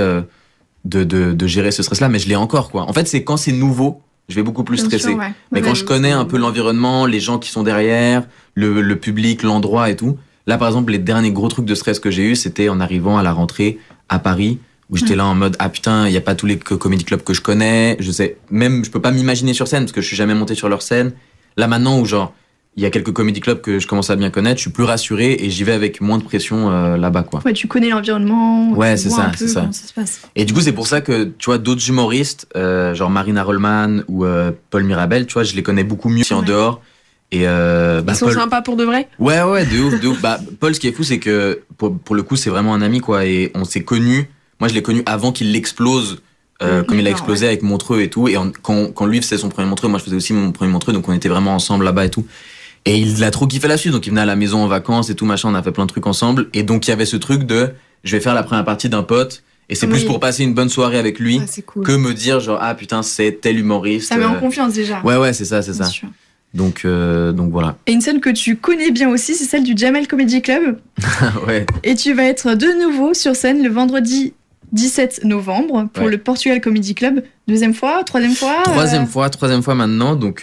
de gérer ce stress-là, mais je l'ai encore, quoi. En fait, c'est quand c'est nouveau, je vais beaucoup plus stresser. Mais quand je connais un peu l'environnement, les gens qui sont derrière, le public, l'endroit et tout. Là, par exemple, les derniers gros trucs de stress que j'ai eu, c'était en arrivant à la rentrée à Paris, où j'étais là en mode, ah putain, il y a pas tous les comedy clubs que je connais. Je peux pas m'imaginer sur scène parce que je suis jamais monté sur leur scène. Là, maintenant, où genre, il y a quelques comedy clubs que je commence à bien connaître, je suis plus rassuré et j'y vais avec moins de pression là-bas, quoi. Ouais, tu connais l'environnement. Ouais, tu c'est vois ça, un peu c'est ça. comment ça se passe. Et du coup, c'est pour ça que, tu vois, d'autres humoristes, genre Marina Rollman ou Paul Mirabel, tu vois, je les connais beaucoup mieux en dehors. Et ils sont sympas pour de vrai? Ouais, de ouf. Paul, ce qui est fou, c'est que pour le coup, c'est vraiment un ami, quoi. Et on s'est connus. Moi, je l'ai connu avant qu'il l'explose, comme il a explosé avec Montreux et tout. Et quand lui faisait son premier Montreux, moi, je faisais aussi mon premier Montreux, donc on était vraiment ensemble là-bas et tout. Et il a trop kiffé la suite, donc il venait à la maison en vacances et tout, machin, on a fait plein de trucs ensemble. Et donc, il y avait ce truc de, je vais faire la première partie d'un pote. Et c'est plus pour passer une bonne soirée avec lui que me dire genre, ah putain, c'est tel humoriste. Ça met en confiance déjà. Ouais, c'est ça. Bien sûr. Donc voilà. Et une scène que tu connais bien aussi, c'est celle du Jamel Comedy Club. Ouais. Et tu vas être de nouveau sur scène le vendredi 17 novembre pour le Portugal Comedy Club. Deuxième fois, troisième fois Troisième fois maintenant. Donc,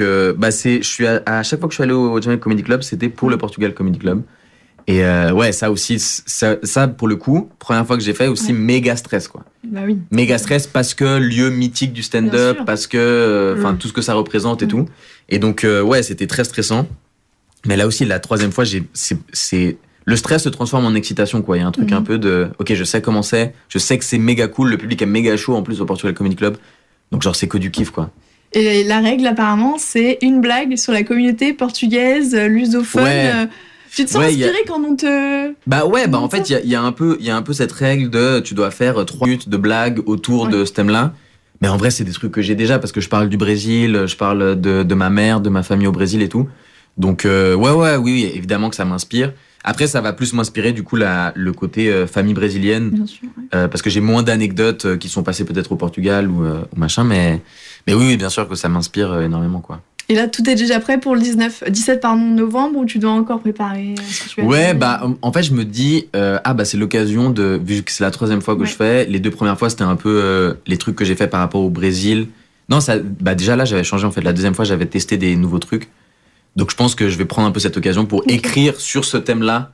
à chaque fois que je suis allé au Jamel Comedy Club, c'était pour le Portugal Comedy Club. Et ça aussi, ça pour le coup, première fois que j'ai fait aussi méga stress quoi. Bah oui. Méga stress parce que lieu mythique du stand-up, parce que tout ce que ça représente et tout. Et donc c'était très stressant. Mais là aussi, la troisième fois, le stress se transforme en excitation quoi. Il y a un truc un peu de ok, je sais comment c'est, je sais que c'est méga cool, le public est méga chaud en plus au Portugal Comedy Club. Donc genre c'est que du kiff quoi. Et la règle apparemment, c'est une blague sur la communauté portugaise, lusophone. Ouais. Tu te sens inspiré quand on te... en fait, il y a un peu cette règle de tu dois faire 3 minutes de blague autour de ce thème-là. Mais en vrai, c'est des trucs que j'ai déjà parce que je parle du Brésil, je parle de ma mère, de ma famille au Brésil et tout. Donc, oui, évidemment que ça m'inspire. Après, ça va plus m'inspirer, du coup, le côté famille brésilienne. Bien sûr, parce que j'ai moins d'anecdotes qui sont passées peut-être au Portugal ou machin. Mais oui, bien sûr que ça m'inspire énormément, quoi. Et là, tout est déjà prêt pour le 17 novembre ou tu dois encore préparer ce que tu vas faire en fait, je me dis, c'est l'occasion de, vu que c'est la troisième fois que je fais, les 2 premières fois, c'était un peu les trucs que j'ai fait par rapport au Brésil. Non, déjà là, j'avais changé en fait. La deuxième fois, j'avais testé des nouveaux trucs. Donc, je pense que je vais prendre un peu cette occasion pour écrire sur ce thème-là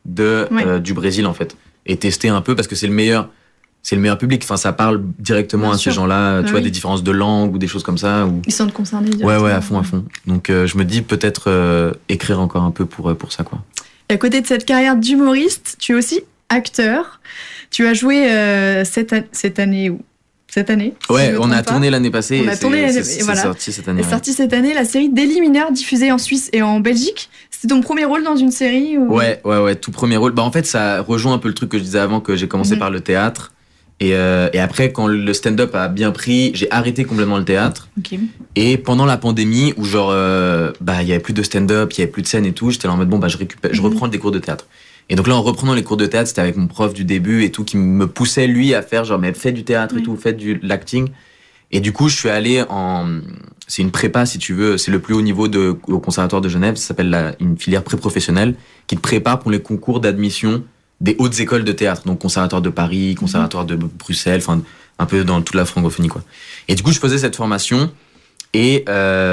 du Brésil en fait. Et tester un peu parce que c'est le meilleur public. Enfin, ça parle directement à ces gens-là, tu vois, des différences de langue ou des choses comme ça. Ils sont concernés directement. Ouais, à fond. Donc, je me dis peut-être écrire encore un peu pour ça, quoi. Et à côté de cette carrière d'humoriste, tu es aussi acteur. Tu as joué cette année. Ouais, on a tourné l'année passée. C'est sorti cette année. C'est sorti cette année la série Daily Mineur diffusée en Suisse et en Belgique. C'était ton premier rôle dans une série ou... Ouais, tout premier rôle. En fait, ça rejoint un peu le truc que je disais avant, que j'ai commencé par le théâtre. Et après, quand le stand-up a bien pris, j'ai arrêté complètement le théâtre. Et pendant la pandémie, où genre, il y avait plus de stand-up, il y avait plus de scène et tout, j'étais là en mode je reprends des cours de théâtre. Et donc là, en reprenant les cours de théâtre, c'était avec mon prof du début et tout, qui me poussait lui à faire genre, mais fais du théâtre et tout, fais de l'acting. Et du coup, je suis allé c'est une prépa si tu veux, c'est le plus haut niveau au conservatoire de Genève, ça s'appelle une filière pré-professionnelle, qui te prépare pour les concours d'admission des hautes écoles de théâtre, donc conservatoire de Paris, conservatoire de Bruxelles, enfin un peu dans toute la francophonie quoi. Et du coup, je faisais cette formation et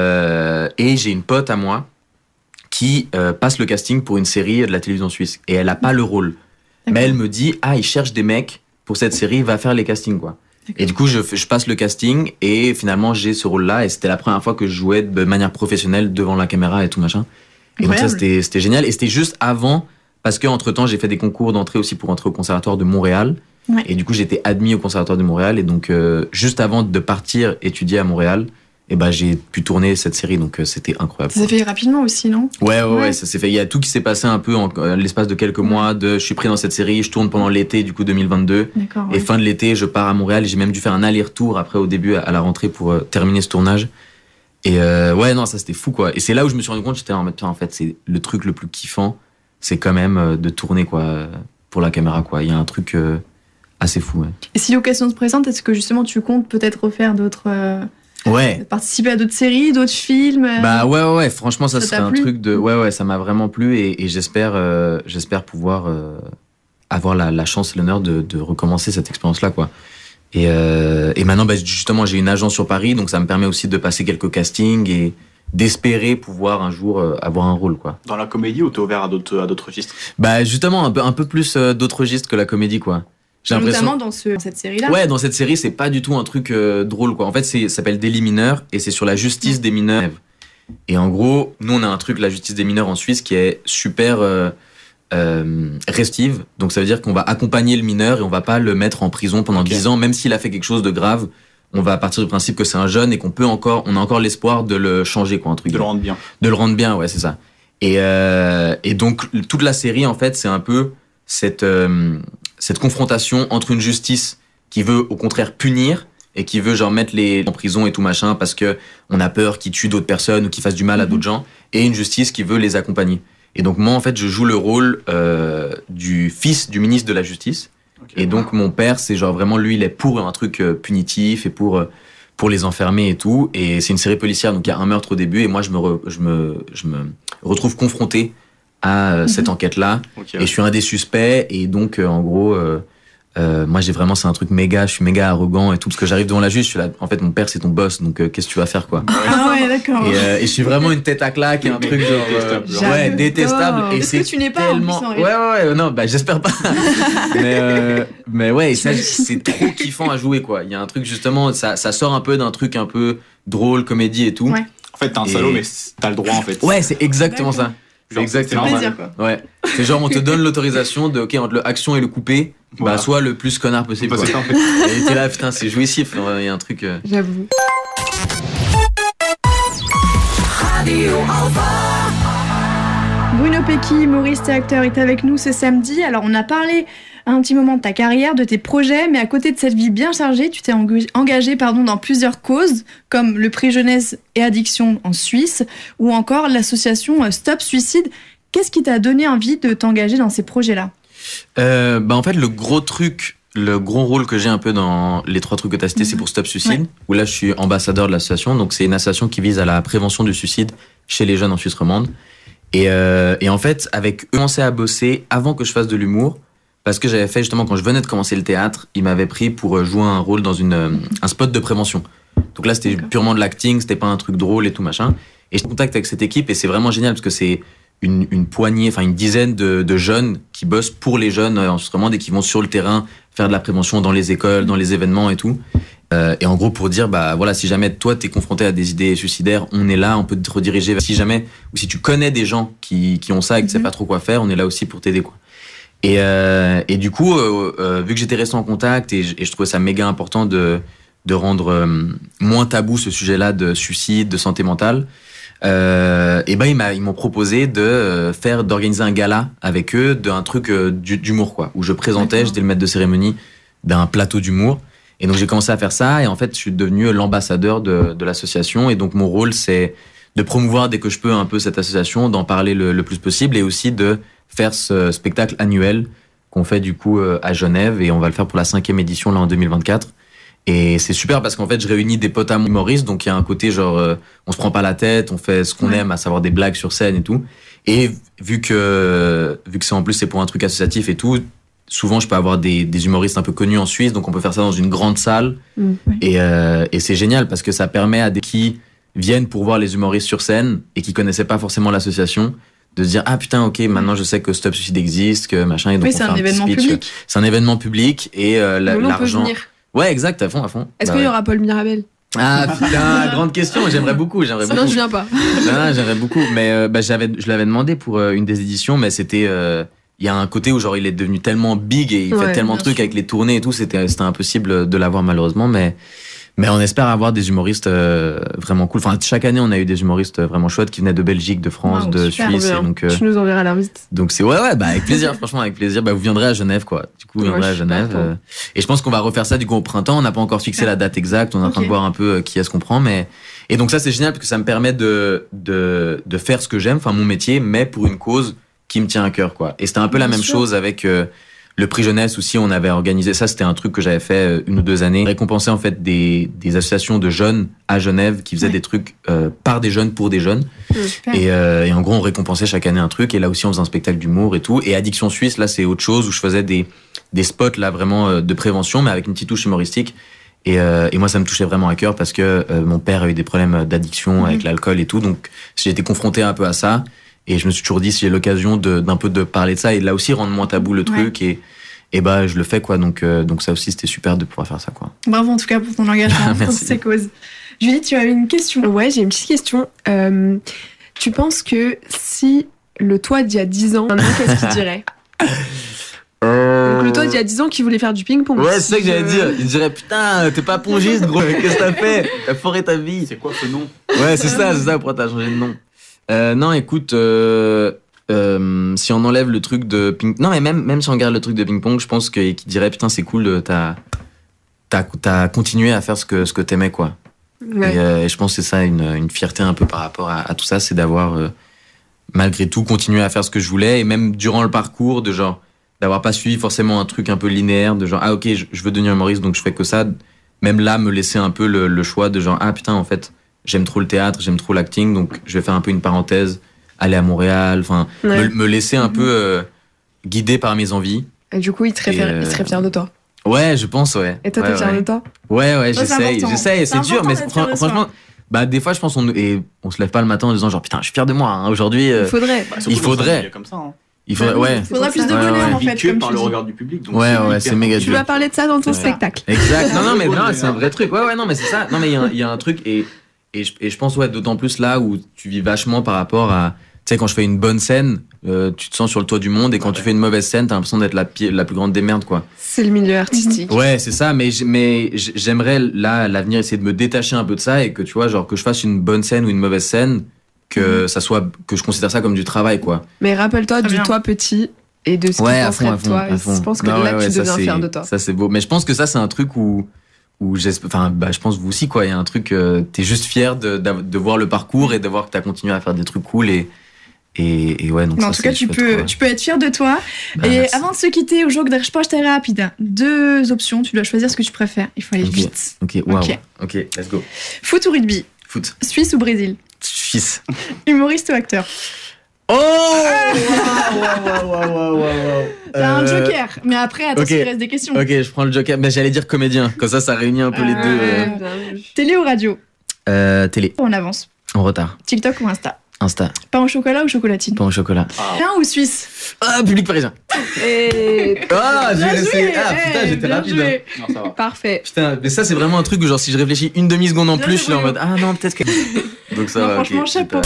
j'ai une pote à moi qui passe le casting pour une série de la télévision suisse et elle a pas le rôle. Mais elle me dit ils cherchent des mecs pour cette série, va faire les castings quoi. Et du coup, je passe le casting et finalement j'ai ce rôle-là et c'était la première fois que je jouais de manière professionnelle devant la caméra et tout machin. Et donc ça c'était génial et c'était juste avant. Parce qu'entre-temps, j'ai fait des concours d'entrée aussi pour entrer au conservatoire de Montréal. Et du coup, j'ai été admis au conservatoire de Montréal. Et donc, juste avant de partir étudier à Montréal, j'ai pu tourner cette série. Donc, c'était incroyable. Ça s'est fait rapidement aussi, non ? Ouais, ça s'est fait. Il y a tout qui s'est passé un peu en l'espace de quelques mois. Je suis pris dans cette série, je tourne pendant l'été, du coup, 2022. Et fin de l'été, je pars à Montréal. Et j'ai même dû faire un aller-retour après, au début, à la rentrée pour terminer ce tournage. Et ça, c'était fou, quoi. Et c'est là où je me suis rendu compte, j'étais en mode, en fait, c'est le truc le plus kiffant. C'est quand même de tourner quoi pour la caméra quoi. Il y a un truc assez fou. Ouais. Et si l'occasion se présente, est-ce que justement tu comptes peut-être refaire d'autres participer à d'autres séries, d'autres films ouais. Franchement, ça serait un truc de ça m'a vraiment plu et j'espère pouvoir avoir la chance et l'honneur de recommencer cette expérience là quoi. Et maintenant justement j'ai une agence sur Paris donc ça me permet aussi de passer quelques castings et d'espérer pouvoir un jour avoir un rôle quoi. Dans la comédie ou t'es ouvert à d'autres registres? Justement un peu plus d'autres registres que la comédie quoi. J'ai notamment dans cette série-là. Ouais, dans cette série c'est pas du tout un truc drôle quoi. En fait ça s'appelle Délit mineur et c'est sur la justice des mineurs. Et en gros nous on a un truc la justice des mineurs en Suisse qui est super restive. Donc ça veut dire qu'on va accompagner le mineur et on va pas le mettre en prison pendant 10 ans même s'il a fait quelque chose de grave. On va partir du principe que c'est un jeune et qu'on a encore l'espoir de le changer, quoi, un truc. De le rendre bien. De le rendre bien, ouais, c'est ça. Et donc, toute la série, en fait, c'est un peu cette confrontation entre une justice qui veut, au contraire, punir et qui veut, genre, mettre les en prison et tout machin parce que on a peur qu'ils tuent d'autres personnes ou qu'ils fassent du mal à d'autres gens et une justice qui veut les accompagner. Et donc, moi, en fait, je joue le rôle du fils du ministre de la Justice. Et donc mon père, c'est genre vraiment lui, il est pour un truc punitif et pour pour les enfermer et tout. Et c'est une série policière, donc il y a un meurtre au début, et moi je me retrouve confronté à cette enquête-là. Et je suis un des suspects, et donc en gros, moi j'ai vraiment, c'est un truc méga, je suis méga arrogant et tout, parce que j'arrive devant la juge, je suis là, en fait mon père c'est ton boss, donc qu'est-ce que tu vas faire quoi. Ah ouais, d'accord. Et je suis vraiment une tête à claque, et un truc genre ouais, détestable. Et Est-ce que tu n'es pas tellement... en plus, en ouais, non, bah j'espère pas. mais ouais, et ça c'est trop kiffant à jouer quoi. Il y a un truc justement, ça sort un peu d'un truc un peu drôle, comédie et tout. Ouais. En fait, t'es un salaud, mais t'as le droit en fait. Ouais, c'est exactement ça. C'est exactement c'est plaisir, normal. quoi. Ouais. C'est genre, on te donne l'autorisation de, ok, entre le action et le coupé, Voilà. bah, sois le plus connard possible. Bah, Quoi. c'est ça, en fait. Et t'es là, putain, c'est jouissif. Il y a un truc. J'avoue. Bruno Pecky, humoriste et acteur, est avec nous ce samedi. Alors, on a parlé un petit moment de ta carrière, de tes projets, mais à côté de cette vie bien chargée, tu t'es engagé dans plusieurs causes, comme le prix jeunesse et addiction en Suisse, ou encore l'association Stop Suicide. Qu'est-ce qui t'a donné envie de t'engager dans ces projets-là ? En fait, le gros rôle que j'ai un peu dans les 3 trucs que t'as cités, c'est pour Stop Suicide, où là, je suis ambassadeur de l'association. Donc, c'est une association qui vise à la prévention du suicide chez les jeunes en Suisse romande. Et en fait, avec eux, j'ai commencé à bosser avant que je fasse de l'humour, parce que j'avais fait justement, quand je venais de commencer le théâtre, ils m'avaient pris pour jouer un rôle dans un spot de prévention. Donc là, c'était purement de l'acting, c'était pas un truc drôle et tout machin. Et je suis en contact avec cette équipe, et c'est vraiment génial, parce que c'est une poignée, enfin une dizaine de jeunes qui bossent pour les jeunes en Suisse romande et qui vont sur le terrain faire de la prévention dans les écoles, dans les événements et tout. Et en gros, pour dire, bah voilà, si jamais toi t'es confronté à des idées suicidaires, on est là, on peut te rediriger vers, si jamais, ou si tu connais des gens qui ont ça et que tu sais pas trop quoi faire, on est là aussi pour t'aider, quoi. Et du coup, vu que j'étais resté en contact et je trouvais ça méga important de rendre moins tabou ce sujet-là de suicide, de santé mentale, et ben ils m'ont proposé d'organiser un gala avec eux d'un truc d'humour, quoi, où je présentais, j'étais le maître de cérémonie d'un plateau d'humour. Et donc j'ai commencé à faire ça, et en fait je suis devenu l'ambassadeur de l'association, et donc mon rôle c'est de promouvoir dès que je peux un peu cette association, d'en parler le plus possible, et aussi de faire ce spectacle annuel qu'on fait du coup à Genève, et on va le faire pour la 5e édition là en 2024. Et c'est super parce qu'en fait je réunis des potes à moi humoristes, donc il y a un côté genre on se prend pas la tête, on fait ce qu'on aime, à savoir des blagues sur scène et tout. Et vu que c'est en plus c'est pour un truc associatif et tout, souvent je peux avoir des humoristes un peu connus en Suisse, donc on peut faire ça dans une grande salle. Et c'est génial parce que ça permet à des qui viennent pour voir les humoristes sur scène et qui connaissaient pas forcément l'association de se dire ah putain ok, maintenant je sais que Stop Suicide existe, que machin, et donc Oui, on c'est fait un petit événement speech. public. C'est un événement public, et Nous, on peut l'argent. venir. Ouais, exact, à fond. Est-ce Bah qu'il y ouais. aura Paul Mirabel ? Ah putain, grande question, j'aimerais beaucoup. Sinon, je viens pas. Non, j'aimerais beaucoup, mais je l'avais demandé pour une des éditions, mais c'était il y a un côté où genre il est devenu tellement big et il fait tellement de trucs avec les tournées et tout, c'était impossible de l'avoir malheureusement, mais on espère avoir des humoristes vraiment cool. Enfin, chaque année on a eu des humoristes vraiment chouettes qui venaient de Belgique, de France, de Suisse, et donc Tu nous enverras leur visite. donc c'est ouais bah avec plaisir, franchement avec plaisir. Bah vous viendrez à Genève, quoi. Du coup vous viendrez à Genève, et je pense qu'on va refaire ça du coup au printemps. On n'a pas encore fixé la date exacte, on est en train de voir un peu qui est-ce qu'on prend, mais et donc ça c'est génial parce que ça me permet de faire ce que j'aime, enfin mon métier, mais pour une cause qui me tient à cœur, quoi. Et c'était un peu la même chose avec le prix jeunesse aussi. On avait organisé ça, c'était un truc que j'avais fait 1 ou 2 années, récompenser en fait des associations de jeunes à Genève qui faisaient des trucs par des jeunes pour des jeunes. Et en gros on récompensait chaque année un truc, et là aussi on faisait un spectacle d'humour et tout. Et Addiction Suisse, là c'est autre chose, où je faisais des spots là vraiment de prévention, mais avec une petite touche humoristique. Et moi ça me touchait vraiment à cœur parce que mon père a eu des problèmes d'addiction avec l'alcool et tout, donc j'ai été confronté un peu à ça. Et je me suis toujours dit, si j'ai l'occasion d'un peu de parler de ça, et de là aussi rendre moins tabou le truc, et bah je le fais, quoi. Donc ça aussi c'était super de pouvoir faire ça, quoi. Bravo en tout cas pour ton engagement pour ces causes. Julie, tu avais une question. Ouais, j'ai une petite question. Tu penses que si le toi d'il y a 10 ans, maintenant, qu'est-ce qu'il dirait ? Donc le toi d'il y a 10 ans qui voulait faire du ping-pong. Ouais, c'est ça que j'allais dire. Il dirait putain, t'es pas pongiste, gros. Qu'est-ce que t'as fait ? T'as foré ta vie. C'est quoi ce nom ? Ouais, c'est ça. Pourquoi t'as changé de nom ? Non, écoute, si on enlève le truc de ping, non, mais même si on regarde le truc de ping-pong, je pense qu'il dirait putain, c'est cool, t'as continué à faire ce que t'aimais, quoi. Ouais. Et je pense que c'est ça une fierté un peu par rapport à tout ça, c'est d'avoir malgré tout continué à faire ce que je voulais, et même durant le parcours, d'avoir pas suivi forcément un truc un peu linéaire, de genre ah ok, je veux devenir humoriste donc je fais que ça, même là, me laisser un peu le choix de genre, ah putain, en fait, j'aime trop le théâtre, j'aime trop l'acting, donc je vais faire un peu une parenthèse, aller à Montréal, enfin, me laisser un peu guider par mes envies. Et du coup, il serait fier de toi. Ouais, je pense, ouais. Et toi, ouais, t'es fier de toi? Ouais, j'essaye, c'est dur, mais franchement, bah des fois je pense on se lève pas le matin en disant genre putain je suis fier de moi hein, aujourd'hui. Il faudrait. Il faudrait. Comme ça, hein. Il faudrait plus de bonheur en fait, que comme par tu le dis. regard du public. Donc ouais, c'est méga Tu dur. vas parler de ça dans ton spectacle. Exact. Non, mais non, c'est un vrai truc. Ouais, non, mais c'est ça. Non, mais il y a un truc et je pense ouais d'autant plus là où tu vis vachement par rapport à, tu sais, quand je fais une bonne scène, tu te sens sur le toit du monde et quand tu fais une mauvaise scène, t'as l'impression d'être la plus grande des merdes, quoi. C'est le milieu artistique. Ouais, c'est ça, mais j'aimerais là, à l'avenir, essayer de me détacher un peu de ça et que tu vois, genre, que je fasse une bonne scène ou une mauvaise scène, que ça soit, que je considère ça comme du travail, quoi. Mais rappelle-toi du toi petit et de ce qu'il penserait de toi. à fond. Je pense que là, tu deviens fier de toi. Ça, c'est beau. Mais je pense que ça, c'est un truc où je pense vous aussi, quoi. Il y a un truc, t'es juste fier de voir le parcours et de voir que t'as continué à faire des trucs cool et ouais, donc en tout cas, tu peux être fier de toi. Et merci. avant de se quitter, au jour de resposta rápida, 2 options. Tu dois choisir ce que tu préfères. Il faut aller vite. Ok, waouh. Ok, let's go. Foot ou rugby? Foot. Suisse ou Brésil? Suisse. Humoriste ou acteur? Oh! T'as un joker, mais après, attention, il reste des questions. Ok, je prends le joker. Mais j'allais dire comédien. Comme ça réunit un peu les deux. Télé ou radio? Télé. En avance. En retard. TikTok ou Insta? Insta. Pain au chocolat ou chocolatine? Pain au chocolat. Pain ou Suisse? Ah, public parisien. Ah, j'ai resté. Ah, putain, j'étais rapide. Non, ça va. Parfait. Putain, mais ça, c'est vraiment un truc où, genre, si je réfléchis une demi-seconde en plus, je suis là en mode, ah non, peut-être que. Donc ça Non, va. franchement, ok, chapeau.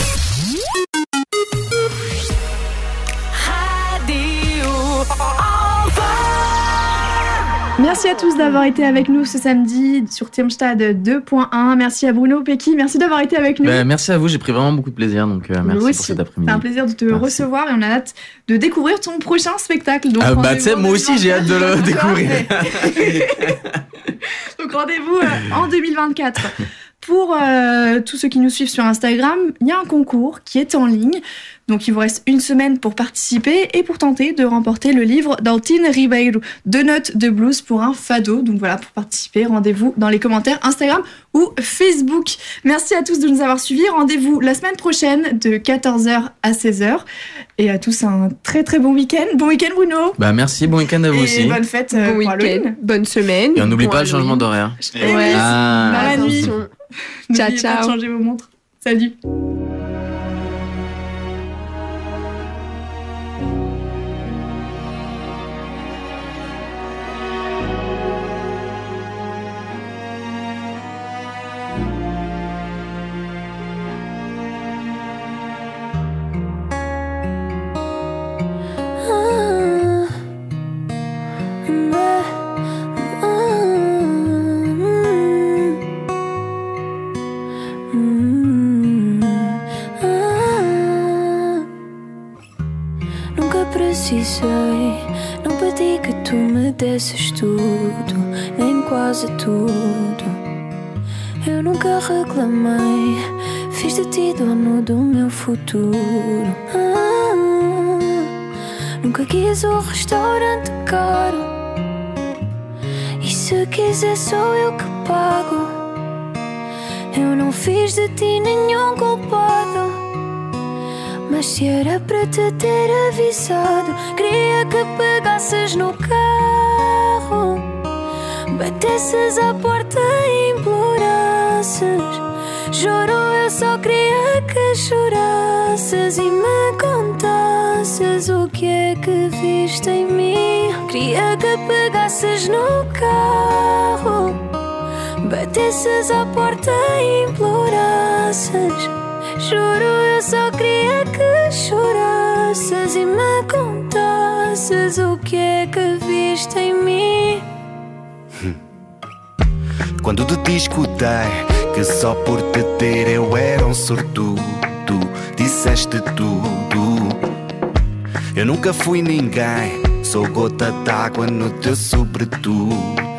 Merci à tous d'avoir été avec nous ce samedi sur Tirmstad 2.1. Merci à Bruno Pecky, merci d'avoir été avec nous. Merci à vous, j'ai pris vraiment beaucoup de plaisir, donc merci pour cet après-midi. C'est un plaisir de te recevoir et on a hâte de découvrir ton prochain spectacle. Donc tu sais, moi aussi j'ai hâte de le découvrir. Donc rendez-vous en 2024. Pour tous ceux qui nous suivent sur Instagram, il y a un concours qui est en ligne. Donc il vous reste 1 semaine pour participer et pour tenter de remporter le livre d'Altine Ribeiro, 2 notes de blues pour un fado. Donc voilà, pour participer, rendez-vous dans les commentaires Instagram ou Facebook. Merci à tous de nous avoir suivis. Rendez-vous la semaine prochaine de 14h à 16h. Et à tous un très très bon week-end. Bon week-end Bruno. Merci, bon week-end à vous et aussi. Bonne fête bon pour week-end, Halloween. bonne semaine. Et on n'oublie bon pas le changement d'horaire. Ouais. Ah. Dans la nuit. Attention. N'oubliez Ciao, pas de ciao. changer vos montres. Salut. Nunca precisei, não pedi que tu me desses tudo, nem quase tudo. Eu nunca reclamei, fiz de ti dono do meu futuro. Nunca quis o restaurante caro, e se quiser sou eu que pago. Eu não fiz de ti nenhum culpado, mas se era para te ter avisado, queria que pegasses no carro, batesses à porta e implorasses. Juro, eu só queria que chorasses e me contasses o que é que viste em mim. Queria que pegasses no carro, batesses à porta e implorasses. Juro, eu só queria que chorasses e me contasses o que é que viste em mim. Quando te escutei que só por te ter eu era um sortudo, disseste tudo. Eu nunca fui ninguém, sou gota d'água no teu sobretudo.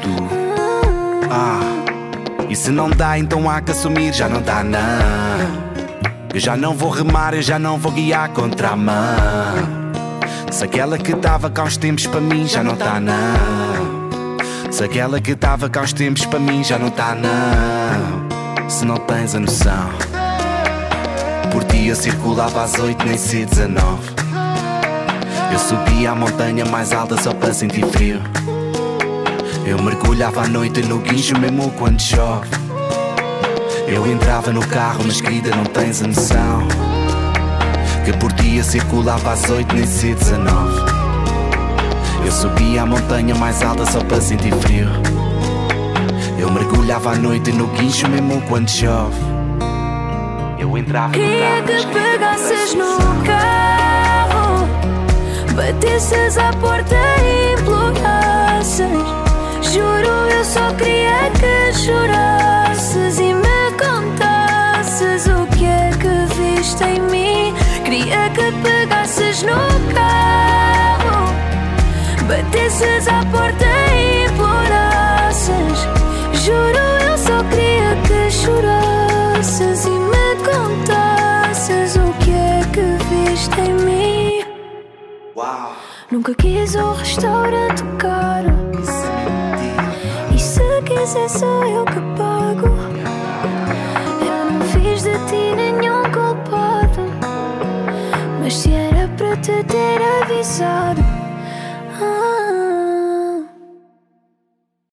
E se não dá, então há que assumir, já não dá não. Eu já não vou remar, eu já não vou guiar contra a mão. Se aquela que dava cá uns tempos para mim já não tá não. Se aquela que dava cá uns tempos para mim já não tá, não. Se não tens a noção, por ti eu circulava às 8, nem sei 19. Eu subia a montanha mais alta só para sentir frio. Eu mergulhava à noite no guincho mesmo quando chove. Eu entrava no carro, mas querida não tens a noção, que por dia circulava às 8, nem sei 19. Eu subia a montanha mais alta só para sentir frio. Eu mergulhava à noite no guincho mesmo quando chove. Eu entrava no Queria carro, que pegasses no carro, batesses à porta e implorasses. Juro, eu só queria que chorasses e me contasses o que é que viste em mim. Queria que pegasses no carro, batesses à porta e implorasses. Juro, eu só queria que chorasses e me contasses o que é que viste em mim. Nunca quis um restaurante caro, e se quiser sou eu que pago. Eu não fiz de ti nenhum culpado, mas se era para te ter avisado,